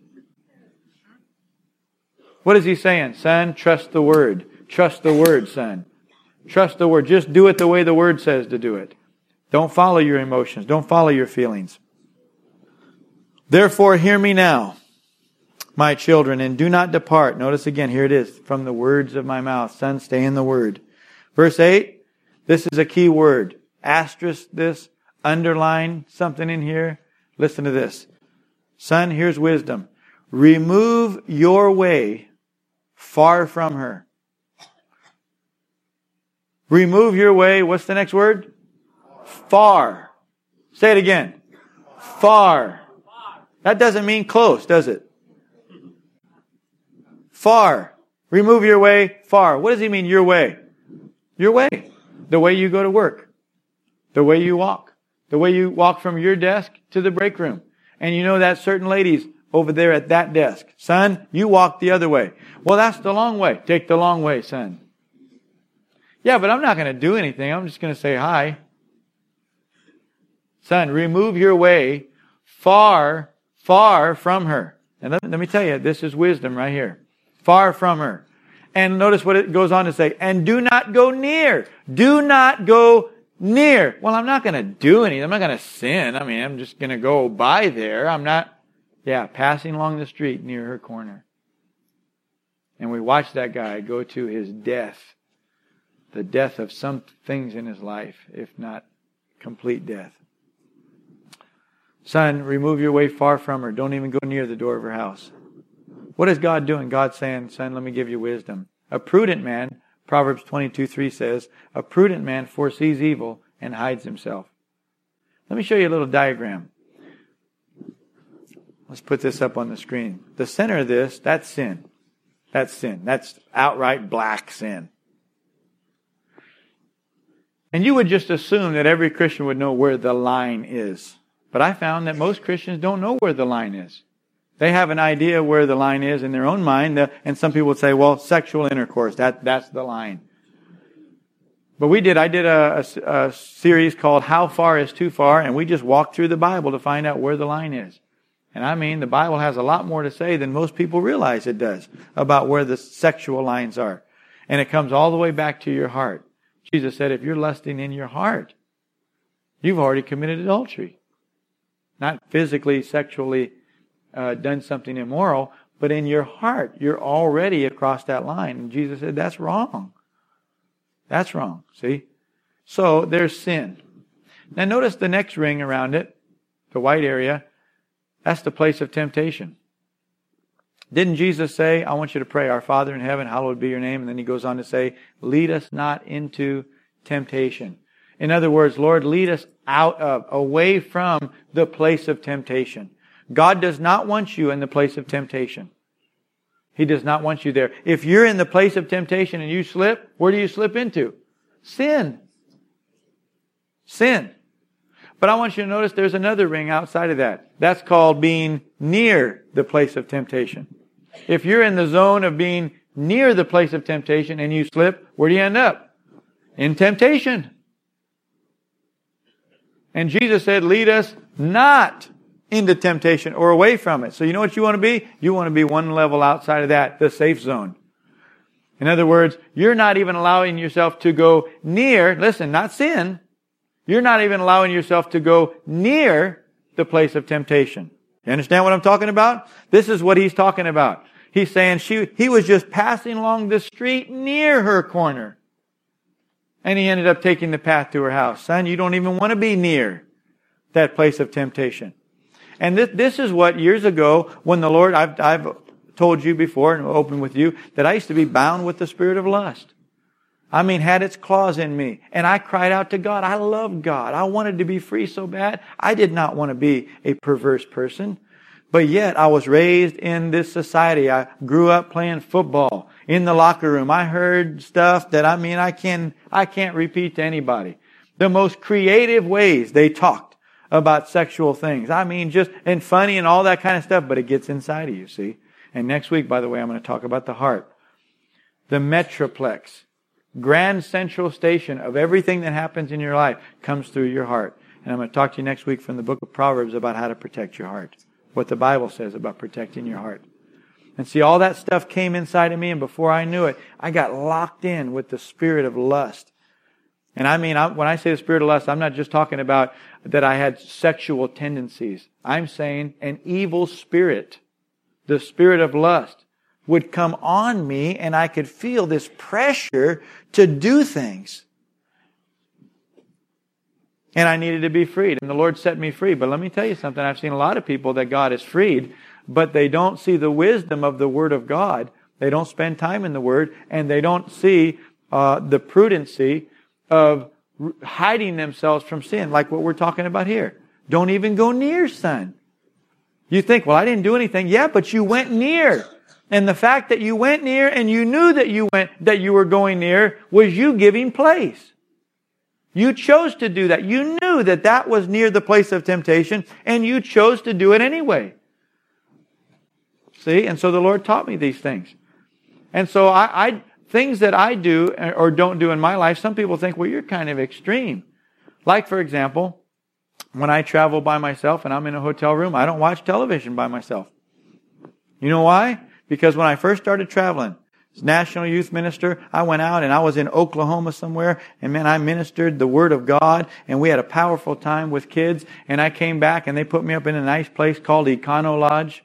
What is he saying? Son, trust the Word. Trust the Word, son. Trust the Word. Just do it the way the Word says to do it. Don't follow your emotions. Don't follow your feelings. Therefore, hear me now, my children, and do not depart. Notice again, here it is, from the words of my mouth. Son, stay in the Word. Verse eight, this is a key word. Asterisk this. Underline something in here. Listen to this. Son, here's wisdom. Remove your way far from her. Remove your way. What's the next word? Far. Say it again. Far. That doesn't mean close, does it? Far. Remove your way far. What does he mean, your way? Your way. The way you go to work. The way you walk. The way you walk from your desk to the break room. And you know that certain ladies over there at that desk. Son, you walk the other way. Well, that's the long way. Take the long way, son. Yeah, but I'm not going to do anything. I'm just going to say hi. Son, remove your way far, far from her. And let, let me tell you, this is wisdom right here. Far from her. And notice what it goes on to say. And do not go near. Do not go near. Well, I'm not going to do anything. I'm not going to sin. I mean, I'm just going to go by there. I'm not, yeah, passing along the street near her corner. And we watch that guy go to his death. The death of some things in his life, if not complete death. Son, remove your way far from her. Don't even go near the door of her house. What is God doing? God's saying, son, let me give you wisdom. A prudent man, Proverbs twenty-two three says, a prudent man foresees evil and hides himself. Let me show you a little diagram. Let's put this up on the screen. The center of this, that's sin. That's sin. That's outright black sin. And you would just assume that every Christian would know where the line is. But I found that most Christians don't know where the line is. They have an idea where the line is in their own mind. And some people would say, well, sexual intercourse, that, that's the line. But we did, I did a, a, a series called How Far is Too Far? And we just walked through the Bible to find out where the line is. And I mean, the Bible has a lot more to say than most people realize it does about where the sexual lines are. And it comes all the way back to your heart. Jesus said, if you're lusting in your heart, you've already committed adultery. Not physically, sexually uh, done something immoral, but in your heart, you're already across that line. And Jesus said, that's wrong. That's wrong, see? So there's sin. Now notice the next ring around it, the white area. That's the place of temptation. Didn't Jesus say, I want you to pray, our Father in heaven, hallowed be your name. And then he goes on to say, lead us not into temptation. In other words, Lord, lead us out of, away from the place of temptation. God does not want you in the place of temptation. He does not want you there. If you're in the place of temptation and you slip, where do you slip into? Sin. Sin. But I want you to notice there's another ring outside of that. That's called being near the place of temptation. If you're in the zone of being near the place of temptation and you slip, where do you end up? In temptation. And Jesus said, lead us not into temptation or away from it. So you know what you want to be? You want to be one level outside of that, the safe zone. In other words, you're not even allowing yourself to go near, listen, not sin. You're not even allowing yourself to go near the place of temptation. You understand what I'm talking about? This is what he's talking about. He's saying she, he was just passing along the street near her corner. And he ended up taking the path to her house. Son, you don't even want to be near that place of temptation. And this, this is what years ago, when the Lord, I've, I've told you before and opened with you, that I used to be bound with the spirit of lust. I mean, had its claws in me. And I cried out to God. I loved God. I wanted to be free so bad. I did not want to be a perverse person. But yet, I was raised in this society. I grew up playing football in the locker room. I heard stuff that, I mean, I can, I can't repeat to anybody. The most creative ways they talked about sexual things. I mean, just, and funny and all that kind of stuff, but it gets inside of you, see? And next week, by the way, I'm going to talk about the heart. The metroplex. Grand central station of everything that happens in your life comes through your heart. And I'm going to talk to you next week from the book of Proverbs about how to protect your heart. What the Bible says about protecting your heart. And see, all that stuff came inside of me, and before I knew it, I got locked in with the spirit of lust. And I mean, I, when I say the spirit of lust, I'm not just talking about that I had sexual tendencies. I'm saying an evil spirit, the spirit of lust, would come on me, and I could feel this pressure to do things. And I needed to be freed. And the Lord set me free. But let me tell you something. I've seen a lot of people that God has freed, but they don't see the wisdom of the Word of God. They don't spend time in the Word, and they don't see uh, the prudency of hiding themselves from sin, like what we're talking about here. Don't even go near, son. You think, well, I didn't do anything. Yeah, but you went near. And the fact that you went near and you knew that you went, that you were going near was you giving place. You chose to do that. You knew that that was near the place of temptation, and you chose to do it anyway. See? And so the Lord taught me these things. And so I, I things that I do or don't do in my life, some people think, well, you're kind of extreme. Like, for example, when I travel by myself and I'm in a hotel room, I don't watch television by myself. You know why? Because when I first started traveling, as national youth minister, I went out and I was in Oklahoma somewhere, and man, I ministered the Word of God, and we had a powerful time with kids, and I came back and they put me up in a nice place called Econo Lodge.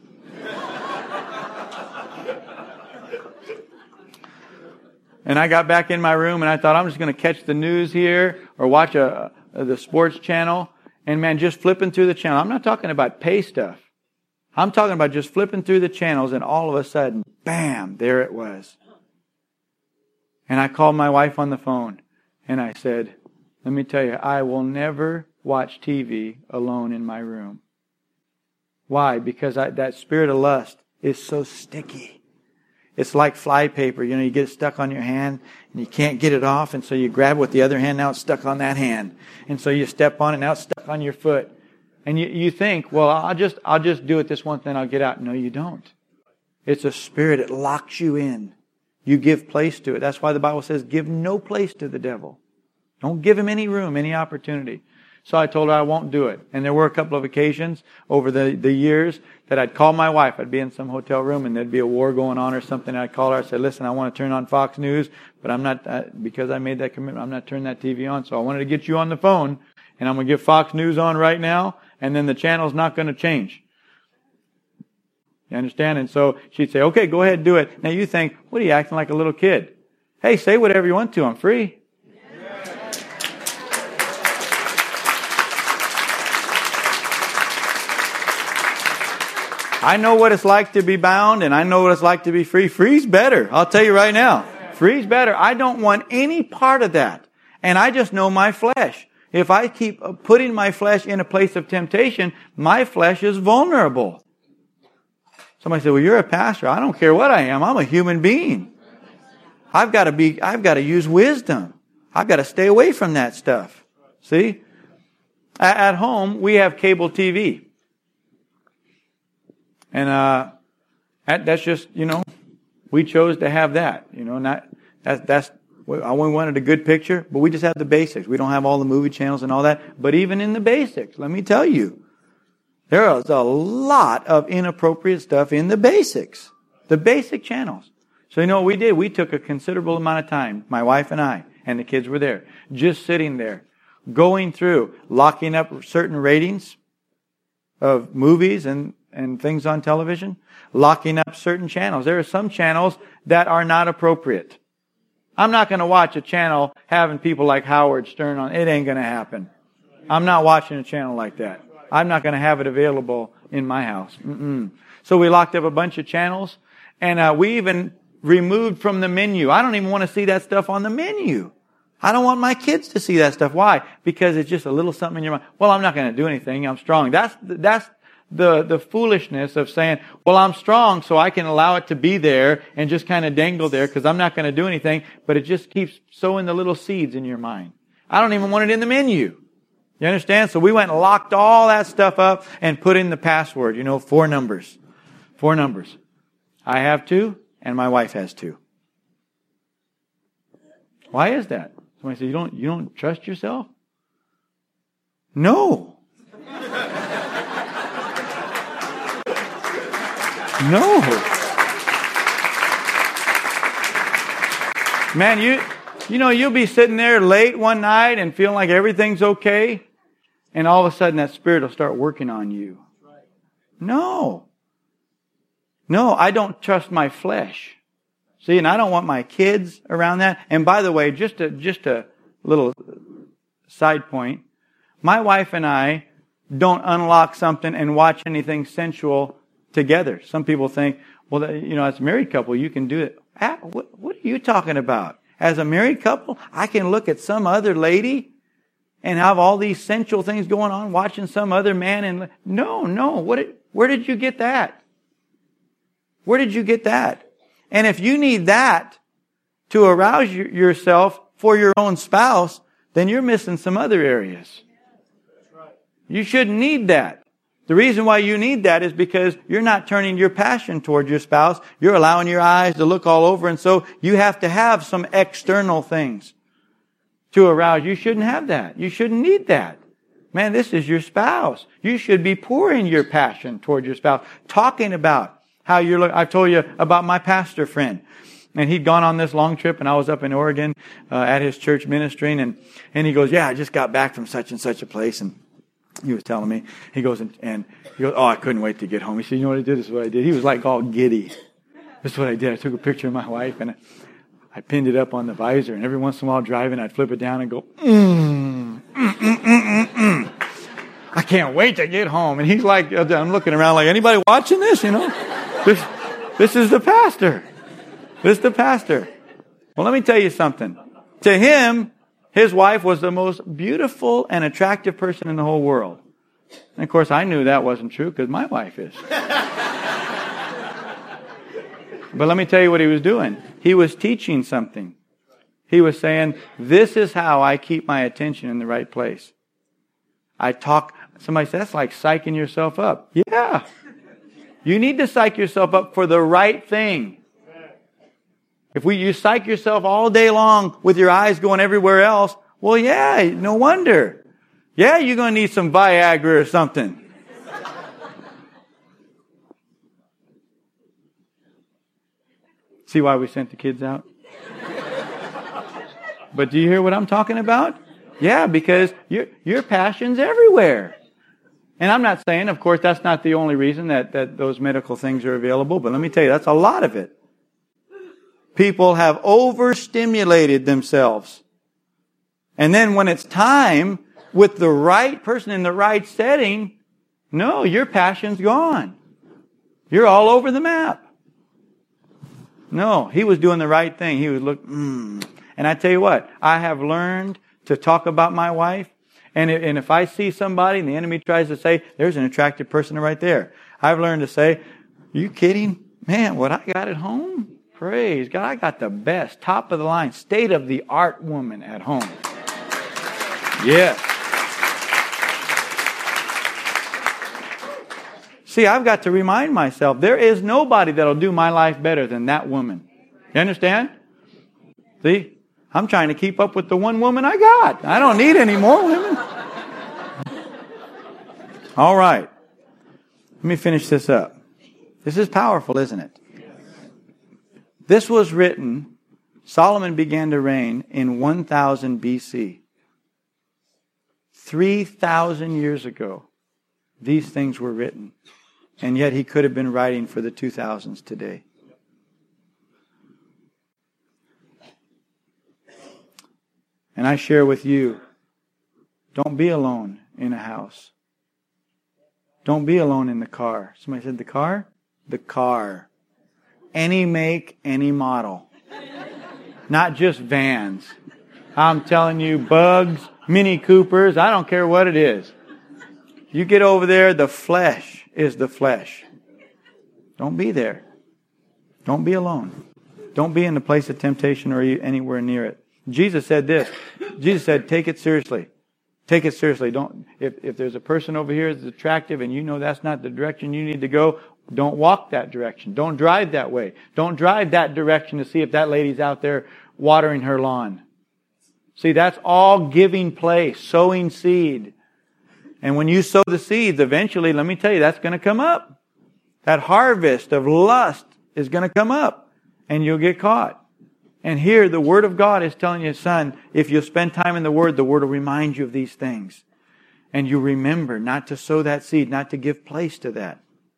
And I got back in my room and I thought, I'm just going to catch the news here or watch a, a, the sports channel. And man, just flipping through the channel. I'm not talking about pay stuff. I'm talking about just flipping through the channels, and all of a sudden, bam, there it was. And I called my wife on the phone and I said, let me tell you, I will never watch T V alone in my room. Why? Because I, that spirit of lust is so sticky. It's like fly paper. You know, you get it stuck on your hand and you can't get it off, and so you grab it with the other hand, now it's stuck on that hand. And so you step on it, now it's stuck on your foot. And you, you think, well, I'll just, I'll just do it this once, then I'll get out. No, you don't. It's a spirit. It locks you in. You give place to it. That's why the Bible says, give no place to the devil. Don't give him any room, any opportunity. So I told her I won't do it. And there were a couple of occasions over the, the years that I'd call my wife. I'd be in some hotel room and there'd be a war going on or something. I'd call her. I said, listen, I want to turn on Fox News, but I'm not, uh, because I made that commitment, I'm not turning that T V on. So I wanted to get you on the phone, and I'm going to get Fox News on right now, and then the channel's not going to change. You understand? And so she'd say, okay, go ahead and do it. Now you think, what are you acting like a little kid? Hey, say whatever you want to. I'm free. I know what it's like to be bound, and I know what it's like to be free. Free's better. I'll tell you right now. Free's better. I don't want any part of that. And I just know my flesh. If I keep putting my flesh in a place of temptation, my flesh is vulnerable. Somebody said, well, you're a pastor. I don't care what I am. I'm a human being. I've got to be, I've got to use wisdom. I've got to stay away from that stuff. See? At, at home, we have cable T V. And uh, that, that's just, you know, we chose to have that. You know, not that's that's. We wanted a good picture, but we just have the basics. We don't have all the movie channels and all that. But even in the basics, let me tell you, there is a lot of inappropriate stuff in the basics. The basic channels. So you know what we did? We took a considerable amount of time, my wife and I, and the kids were there, just sitting there, going through, locking up certain ratings of movies and, and things on television, locking up certain channels. There are some channels that are not appropriate. I'm not going to watch a channel having people like Howard Stern on. It ain't going to happen. I'm not watching a channel like that. I'm not going to have it available in my house. Mm-mm. So we locked up a bunch of channels, and uh, we even removed from the menu. I don't even want to see that stuff on the menu. I don't want my kids to see that stuff. Why? Because it's just a little something in your mind. Well, I'm not going to do anything. I'm strong. That's that's the the foolishness of saying, well, I'm strong, so I can allow it to be there and just kind of dangle there because I'm not going to do anything. But it just keeps sowing the little seeds in your mind. I don't even want it in the menu. You understand? So we went and locked all that stuff up and put in the password. You know, four numbers. Four numbers. I have two, and my wife has two. Why is that? Somebody says, you don't, you don't trust yourself? No. No. Man, you, you know, you'll be sitting there late one night and feeling like everything's okay. And all of a sudden that spirit will start working on you. No. No, I don't trust my flesh. See, and I don't want my kids around that. And by the way, just a, just a little side point. My wife and I don't unlock something and watch anything sensual together. Some people think, well, you know, as a married couple, you can do it. What, what are you talking about? As a married couple, I can look at some other lady and have all these sensual things going on, watching some other man. And no, no. What? Did, where did you get that? Where did you get that? And if you need that to arouse yourself for your own spouse, then you're missing some other areas. You shouldn't need that. The reason why you need that is because you're not turning your passion toward your spouse. You're allowing your eyes to look all over. And so you have to have some external things to arouse. You shouldn't have that. You shouldn't need that. Man, this is your spouse. You should be pouring your passion toward your spouse. Talking about how you're look. I've told you about my pastor friend. And he'd gone on this long trip, and I was up in Oregon uh, at his church ministering. And, and he goes, yeah, I just got back from such and such a place. And he was telling me, he goes, and, and he goes, oh, I couldn't wait to get home. He said, you know what I did? This is what I did. He was like all giddy. This is what I did. I took a picture of my wife, and I, I pinned it up on the visor. And every once in a while driving, I'd flip it down and go, mm, mm, mm, mm, mm, mm. I can't wait to get home. And he's like, I'm looking around like, anybody watching this, you know? This, this is the pastor. This is the pastor. Well, let me tell you something. To him, his wife was the most beautiful and attractive person in the whole world. And of course, I knew that wasn't true because my wife is. But let me tell you what he was doing. He was teaching something. He was saying, this is how I keep my attention in the right place. I talk, somebody says, that's like psyching yourself up. Yeah. You need to psych yourself up for the right thing. If we, you psych yourself all day long with your eyes going everywhere else, well, yeah, no wonder. Yeah, you're going to need some Viagra or something. See why we sent the kids out? But do you hear what I'm talking about? Yeah, because your, your passion's everywhere. And I'm not saying, of course, that's not the only reason that, that those medical things are available, but let me tell you, that's a lot of it. People have overstimulated themselves. And then when it's time, with the right person in the right setting, no, your passion's gone. You're all over the map. No, he was doing the right thing. He was look, mm. And I tell you what, I have learned to talk about my wife. And if, and if I see somebody and the enemy tries to say, there's an attractive person right there, I've learned to say, you kidding? Man, what I got at home? Praise God, I got the best, top of the line, state of the art woman at home. Yes. See, I've got to remind myself, there is nobody that'll do my life better than that woman. You understand? See? I'm trying to keep up with the one woman I got. I don't need any more women. All right. Let me finish this up. This is powerful, isn't it? This was written, Solomon began to reign in one thousand B C. three thousand years ago, these things were written. And yet he could have been writing for the two thousands today. And I share with you, don't be alone in a house. Don't be alone in the car. Somebody said the car? The car. Any make, any model. Not just vans. I'm telling you, Bugs, Mini Coopers, I don't care what it is. You get over there, the flesh is the flesh. Don't be there. Don't be alone. Don't be in the place of temptation or anywhere near it. Jesus said this. Jesus said, take it seriously. Take it seriously. Don't, if, if there's a person over here that's attractive and you know that's not the direction you need to go, don't walk that direction. Don't drive that way. Don't drive that direction to see if that lady's out there watering her lawn. See, that's all giving place, sowing seed. And when you sow the seeds, eventually, let me tell you, that's going to come up. That harvest of lust is going to come up and you'll get caught. And here, the Word of God is telling you, son, if you spend time in the Word, the Word will remind you of these things. And you remember not to sow that seed, not to give place to that.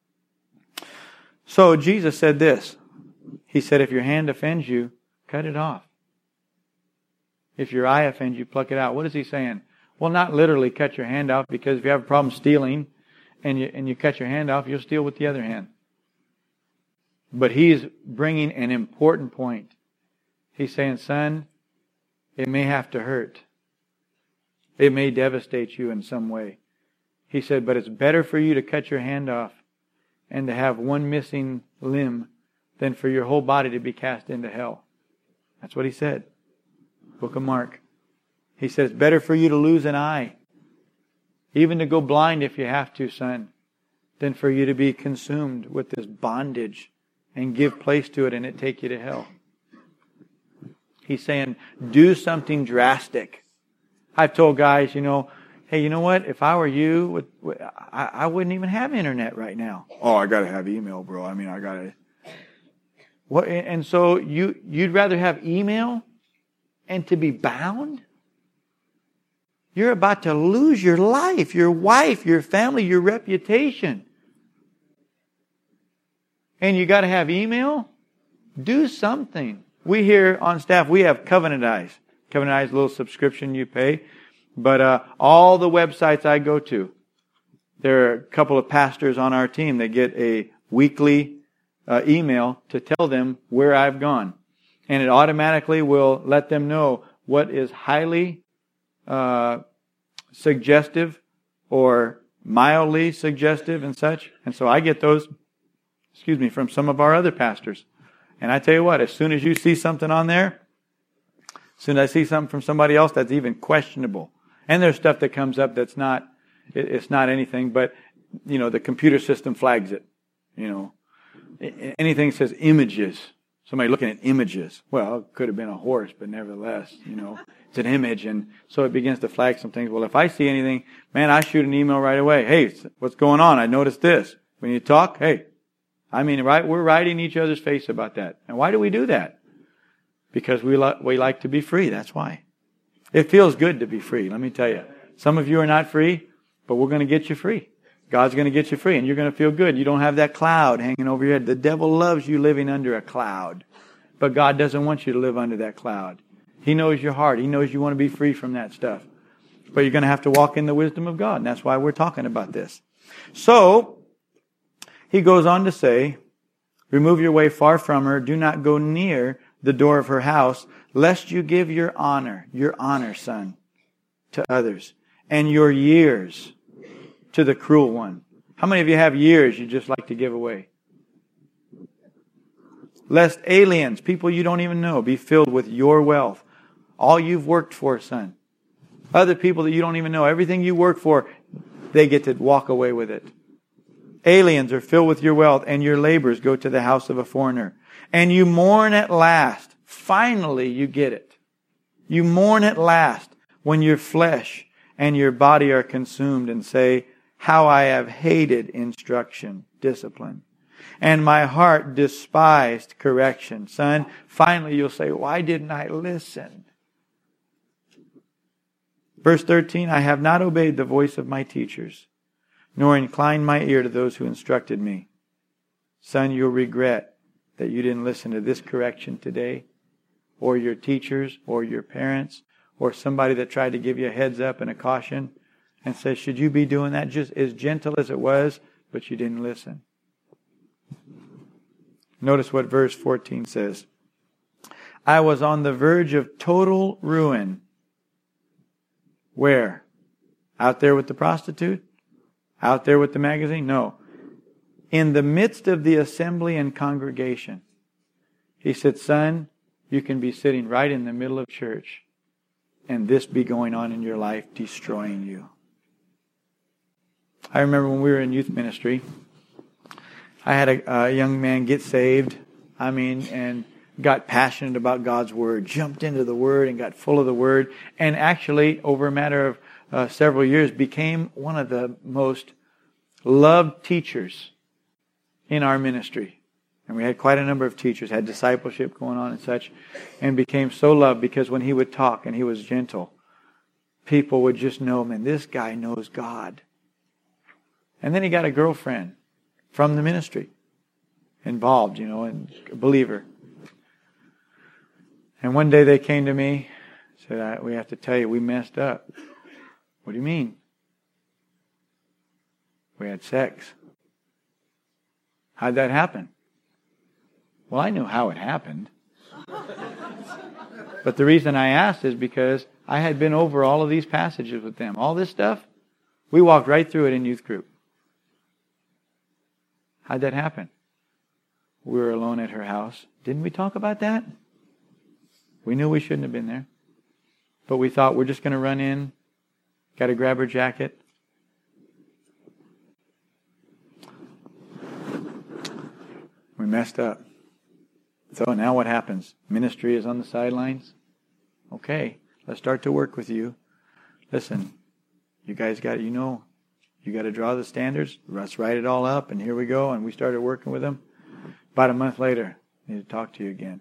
So Jesus said this. He said, if your hand offends you, cut it off. If your eye offends you, pluck it out. What is he saying? Well, not literally cut your hand off, because if you have a problem stealing and you, and you cut your hand off, you'll steal with the other hand. But he's bringing an important point. He's saying, son, it may have to hurt. It may devastate you in some way. He said, but it's better for you to cut your hand off and to have one missing limb than for your whole body to be cast into hell. That's what he said. Book of Mark. He said, it's better for you to lose an eye, even to go blind if you have to, son, than for you to be consumed with this bondage and give place to it and it take you to hell. He's saying, do something drastic. I've told guys, you know, hey, you know what? If I were you, I, I wouldn't even have internet right now. Oh, I got to have email, bro. I mean, I got to. What? And so you, you'd rather have email and to be bound? You're about to lose your life, your wife, your family, your reputation. And you got to have email? Do something. We here on staff, we have Covenant Eyes. Covenant Eyes, a little subscription you pay. But uh, all the websites I go to, there are a couple of pastors on our team that get a weekly uh, email to tell them where I've gone. And it automatically will let them know what is highly uh, suggestive or mildly suggestive and such. And so I get those, excuse me, from some of our other pastors. And I tell you what, as soon as you see something on there, as soon as I see something from somebody else that's even questionable, and there's stuff that comes up that's not, it's not anything, but, you know, the computer system flags it. You know, anything that says images, somebody looking at images. Well, it could have been a horse, but nevertheless, you know, it's an image. And so it begins to flag some things. Well, if I see anything, man, I shoot an email right away. Hey, what's going on? I noticed this. When you talk, hey, I mean, right? We're right in each other's face about that. And why do we do that? Because we like, we like to be free. That's why. It feels good to be free. Let me tell you. Some of you are not free, but we're going to get you free. God's going to get you free, and you're going to feel good. You don't have that cloud hanging over your head. The devil loves you living under a cloud, but God doesn't want you to live under that cloud. He knows your heart. He knows you want to be free from that stuff. But you're going to have to walk in the wisdom of God, and that's why we're talking about this. So, he goes on to say, remove your way far from her. Do not go near the door of her house, lest you give your honor, your honor, son, to others, and your years to the cruel one. How many of you have years you just like to give away? Lest aliens, people you don't even know, be filled with your wealth. All you've worked for, son. Other people that you don't even know, everything you work for, they get to walk away with it. aliens are filled with your wealth, and your labors go to the house of a foreigner. And you mourn at last. Finally, you get it. You mourn at last when your flesh and your body are consumed and say, how I have hated instruction, discipline. And my heart despised correction. Son, finally you'll say, why didn't I listen? Verse thirteen, I have not obeyed the voice of my teachers, nor inclined my ear to those who instructed me. Son, you'll regret that you didn't listen to this correction today, or your teachers, or your parents, or somebody that tried to give you a heads up and a caution and says, should you be doing that? Just as gentle as it was, but you didn't listen. Notice what verse fourteen says. I was on the verge of total ruin. Where? Out there with the prostitute? Out there with the magazine? No. In the midst of the assembly and congregation. He said, son, you can be sitting right in the middle of church and this be going on in your life, destroying you. I remember when we were in youth ministry, I had a, a young man get saved, I mean, and got passionate about God's Word, jumped into the Word and got full of the Word, and actually, over a matter of uh, several years, became one of the most loved teachers in our ministry. And we had quite a number of teachers, had discipleship going on and such, and became so loved because when he would talk and he was gentle, people would just know, man, this guy knows God. And then he got a girlfriend from the ministry, involved, you know, and a believer. And one day they came to me, said, I, we have to tell you, we messed up. What do you mean? We had sex. How'd that happen? Well, I knew how it happened. But the reason I asked is because I had been over all of these passages with them. All this stuff, we walked right through it in youth group. How'd that happen? We were alone at her house. Didn't we talk about that? We knew we shouldn't have been there. But we thought we're just going to run in, got to grab her jacket. We messed up. So now what happens? Ministry is on the sidelines. Okay, let's start to work with you. Listen, you guys got, you know, you got to draw the standards. Let's write it all up, and here we go. And we started working with them. About a month later, I need to talk to you again.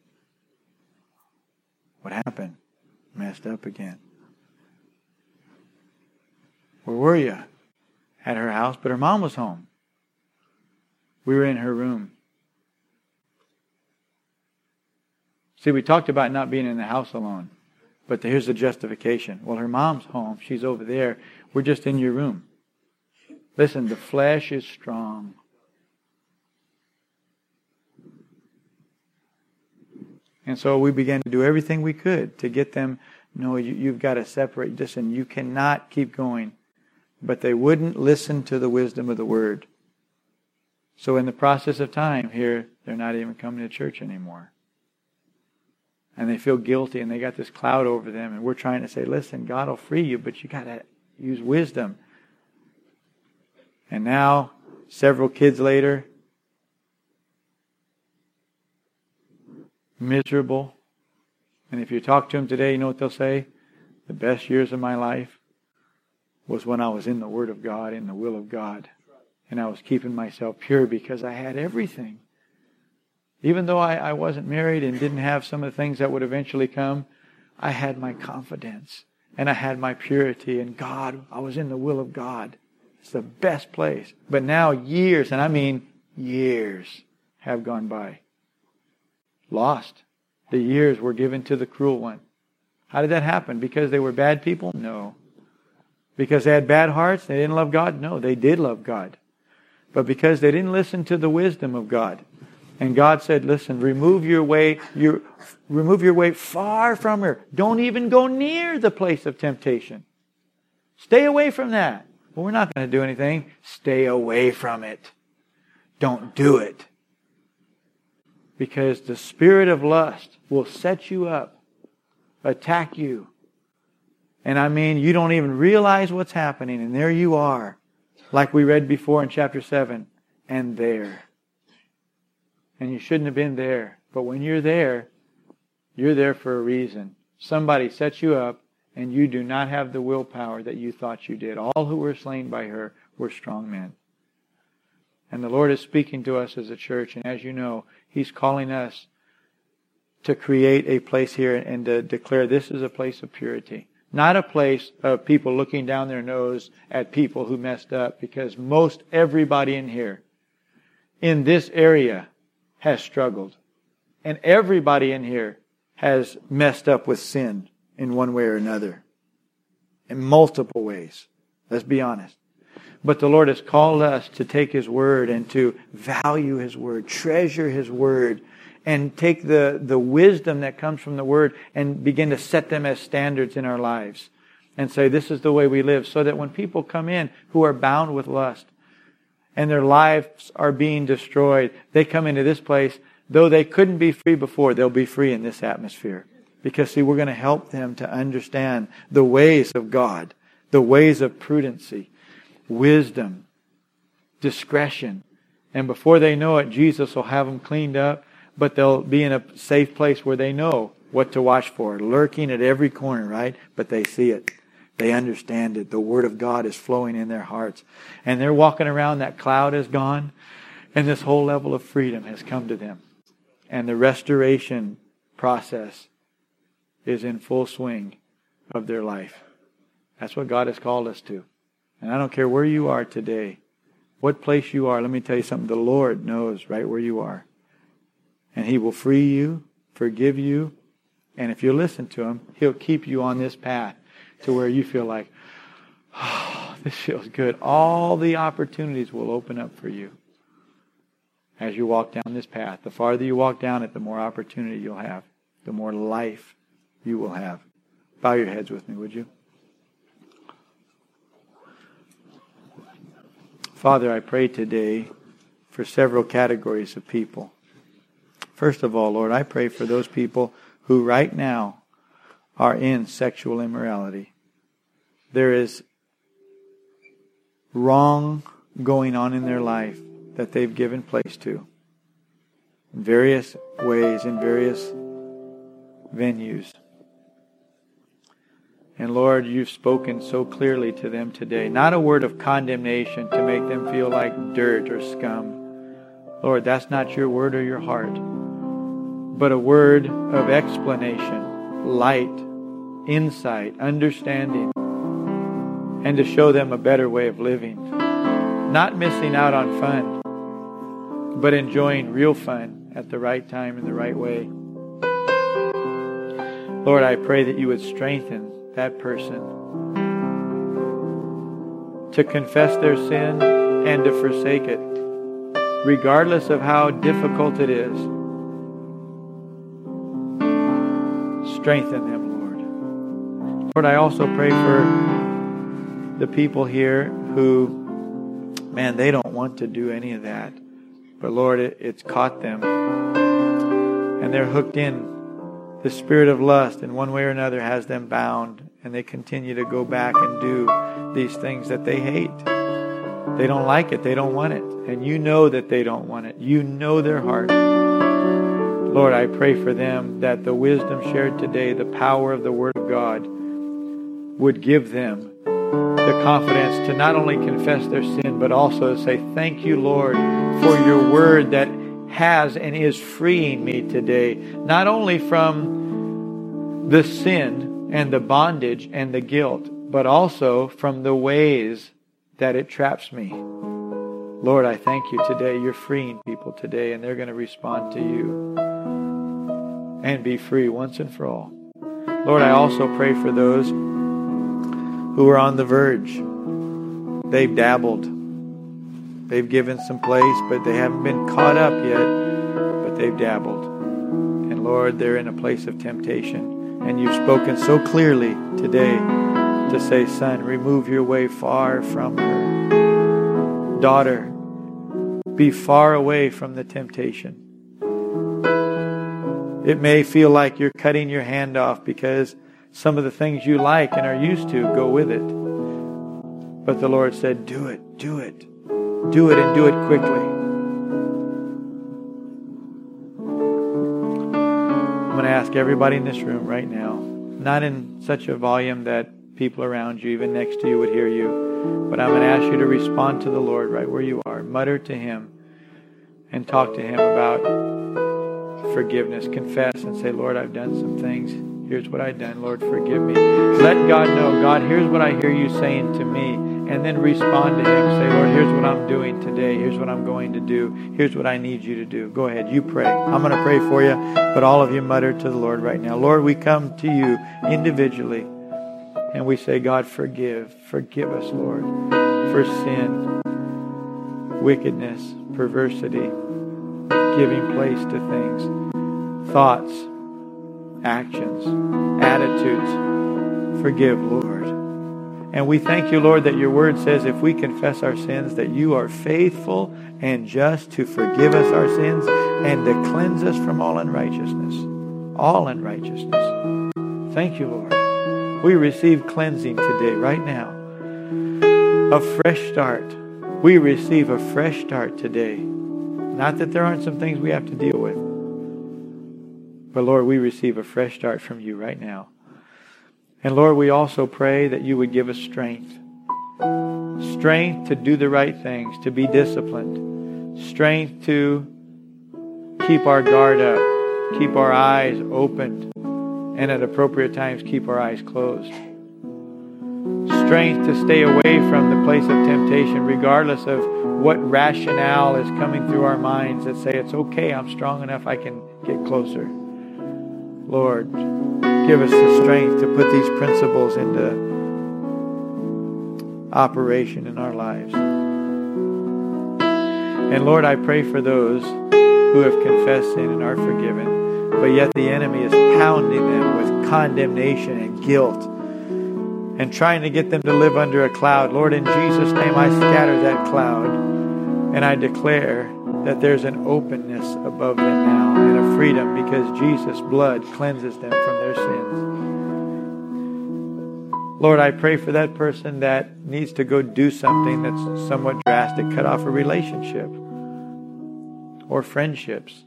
What happened? Messed up again. Where were you? At her house, but her mom was home. We were in her room. See, we talked about not being in the house alone. But here's the justification. Well, her mom's home. She's over there. We're just in your room. Listen, the flesh is strong. And so we began to do everything we could to get them, no, you, you've got to separate this and you cannot keep going. But they wouldn't listen to the wisdom of the Word. So in the process of time here, they're not even coming to church anymore. And they feel guilty and they got this cloud over them. And we're trying to say, listen, God will free you, but you got to use wisdom. And now, several kids later, miserable. And if you talk to them today, you know what they'll say? The best years of my life was when I was in the Word of God, in the will of God. And I was keeping myself pure because I had everything. Even though I, I wasn't married and didn't have some of the things that would eventually come, I had my confidence. And I had my purity. And God, I was in the will of God. It's the best place. But now years, and I mean years, have gone by. Lost. The years were given to the cruel one. How did that happen? Because they were bad people? No. Because they had bad hearts? They didn't love God? No, they did love God. But because they didn't listen to the wisdom of God. And God said, listen, remove your way, your, remove your way far from her. Don't even go near the place of temptation. Stay away from that. Well, we're not going to do anything. Stay away from it. Don't do it. Because the spirit of lust will set you up, attack you. And I mean, you don't even realize what's happening. And there you are, like we read before in chapter seven, and there. And you shouldn't have been there. But when you're there, you're there for a reason. Somebody sets you up, and you do not have the willpower that you thought you did. All who were slain by her were strong men. And the Lord is speaking to us as a church, and as you know, He's calling us to create a place here and to declare this is a place of purity. Not a place of people looking down their nose at people who messed up, because most everybody in here, in this area, has struggled. And everybody in here has messed up with sin in one way or another. In multiple ways. Let's be honest. But the Lord has called us to take His Word and to value His Word, treasure His Word, and take the, the wisdom that comes from the Word and begin to set them as standards in our lives. And say, this is the way we live. So that when people come in who are bound with lust and their lives are being destroyed, they come into this place, though they couldn't be free before, they'll be free in this atmosphere. Because, see, we're going to help them to understand the ways of God, the ways of prudency, wisdom, discretion. And before they know it, Jesus will have them cleaned up, but they'll be in a safe place where they know what to watch for, lurking at every corner, right? But they see it. They understand it. The Word of God is flowing in their hearts. And they're walking around, that cloud is gone, and this whole level of freedom has come to them. And the restoration process is in full swing of their life. That's what God has called us to. And I don't care where you are today, what place you are, let me tell you something, the Lord knows right where you are. And He will free you, forgive you, and if you listen to Him, He'll keep you on this path to where you feel like, oh, this feels good. All the opportunities will open up for you as you walk down this path. The farther you walk down it, the more opportunity you'll have, the more life you will have. Bow your heads with me, would you? Father, I pray today for several categories of people. First of all, Lord, I pray for those people who right now are in sexual immorality. There is wrong going on in their life that they've given place to in various ways, in various venues. And Lord, You've spoken so clearly to them today. Not a word of condemnation to make them feel like dirt or scum. Lord, that's not Your word or Your heart. But a word of explanation, light, insight, understanding, and to show them a better way of living. Not missing out on fun, but enjoying real fun at the right time in the right way. Lord, I pray that You would strengthen that person to confess their sin and to forsake it, regardless of how difficult it is. Strengthen them, Lord. Lord, I also pray for the people here who, man, they don't want to do any of that. But Lord, it, it's caught them. And they're hooked in. The spirit of lust in one way or another has them bound. And they continue to go back and do these things that they hate. They don't like it. They don't want it. And You know that they don't want it. You know their heart. Lord, I pray for them that the wisdom shared today, the power of the Word of God, would give them the confidence to not only confess their sin, but also to say, thank You, Lord, for Your Word that has and is freeing me today, not only from the sin and the bondage and the guilt, but also from the ways that it traps me. Lord, I thank You today. You're freeing people today, and they're going to respond to You and be free once and for all. Lord, I also pray for those who are on the verge. They've dabbled. They've given some place, but they haven't been caught up yet, but they've dabbled. And Lord, they're in a place of temptation. And You've spoken so clearly today to say, son, remove your way far from her. Daughter, be far away from the temptation. It may feel like you're cutting your hand off because some of the things you like and are used to go with it. But the Lord said, do it, do it. Do it and do it quickly. I'm going to ask everybody in this room right now, not in such a volume that people around you, even next to you, would hear you, but I'm going to ask you to respond to the Lord right where you are. Mutter to Him and talk to Him about forgiveness. Confess and say, Lord, I've done some things. Here's what I've done. Lord, forgive me. Let God know, God, here's what I hear you saying to me. And then respond to Him. Say, Lord, here's what I'm doing today. Here's what I'm going to do. Here's what I need you to do. Go ahead. You pray. I'm going to pray for you. But all of you mutter to the Lord right now. Lord, we come to you individually. And we say, God, forgive. Forgive us, Lord, for sin, wickedness, perversity, giving place to things, thoughts, actions, attitudes. Forgive, Lord. And we thank you, Lord, that your word says if we confess our sins, that you are faithful and just to forgive us our sins and to cleanse us from all unrighteousness. All unrighteousness. Thank you, Lord. We receive cleansing today, right now. A fresh start. We receive a fresh start today. Not that there aren't some things we have to deal with. But Lord, we receive a fresh start from you right now. And Lord, we also pray that you would give us strength. Strength to do the right things, to be disciplined. Strength to keep our guard up, keep our eyes opened, and at appropriate times keep our eyes closed. Strength to stay away from the place of temptation, regardless of what rationale is coming through our minds that say, it's okay, I'm strong enough, I can get closer. Lord, give us the strength to put these principles into operation in our lives. And Lord, I pray for those who have confessed sin and are forgiven, but yet the enemy is pounding them with condemnation and guilt and trying to get them to live under a cloud. Lord, in Jesus' name, I scatter that cloud and I declare that there's an openness above them now and a freedom because Jesus' blood cleanses them from their sins. Lord, I pray for that person that needs to go do something that's somewhat drastic, cut off a relationship or friendships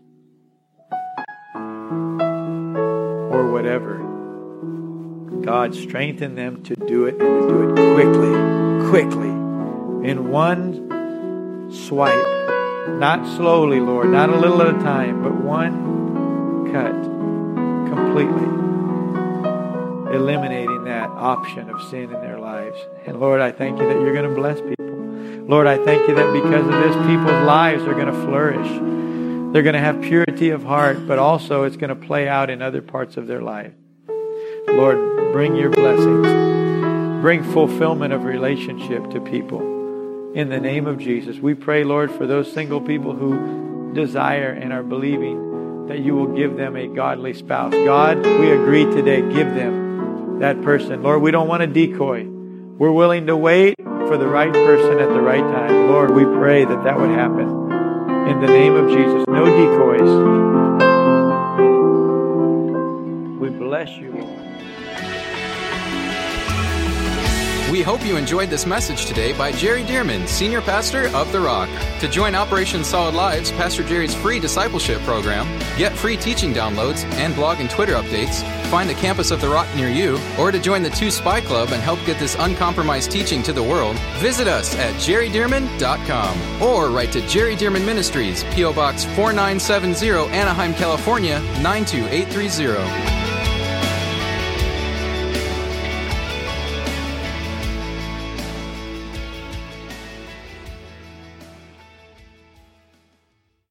or whatever. God, strengthen them to do it and to do it quickly, quickly, in one swipe. Not slowly, Lord, not a little at a time, but one cut, completely, eliminating that option of sin in their lives. And Lord, I thank you that you're going to bless people. Lord, I thank you that because of this, people's lives are going to flourish. They're going to have purity of heart, but also it's going to play out in other parts of their life. Lord, bring your blessings. Bring fulfillment of relationship to people. In the name of Jesus, we pray, Lord, for those single people who desire and are believing that you will give them a godly spouse. God, we agree today, give them that person. Lord, we don't want a decoy. We're willing to wait for the right person at the right time. Lord, we pray that that would happen. In the name of Jesus, no decoys. We bless you, Lord. We hope you enjoyed this message today by Jerry Dearman, Senior Pastor of The Rock. To join Operation Solid Lives, Pastor Jerry's free discipleship program, get free teaching downloads and blog and Twitter updates, find the campus of The Rock near you, or to join the Two Spy Club and help get this uncompromised teaching to the world, visit us at jerry dearman dot com or write to Jerry Dearman Ministries, P O Box four nine seven zero, Anaheim, California, nine two eight three zero.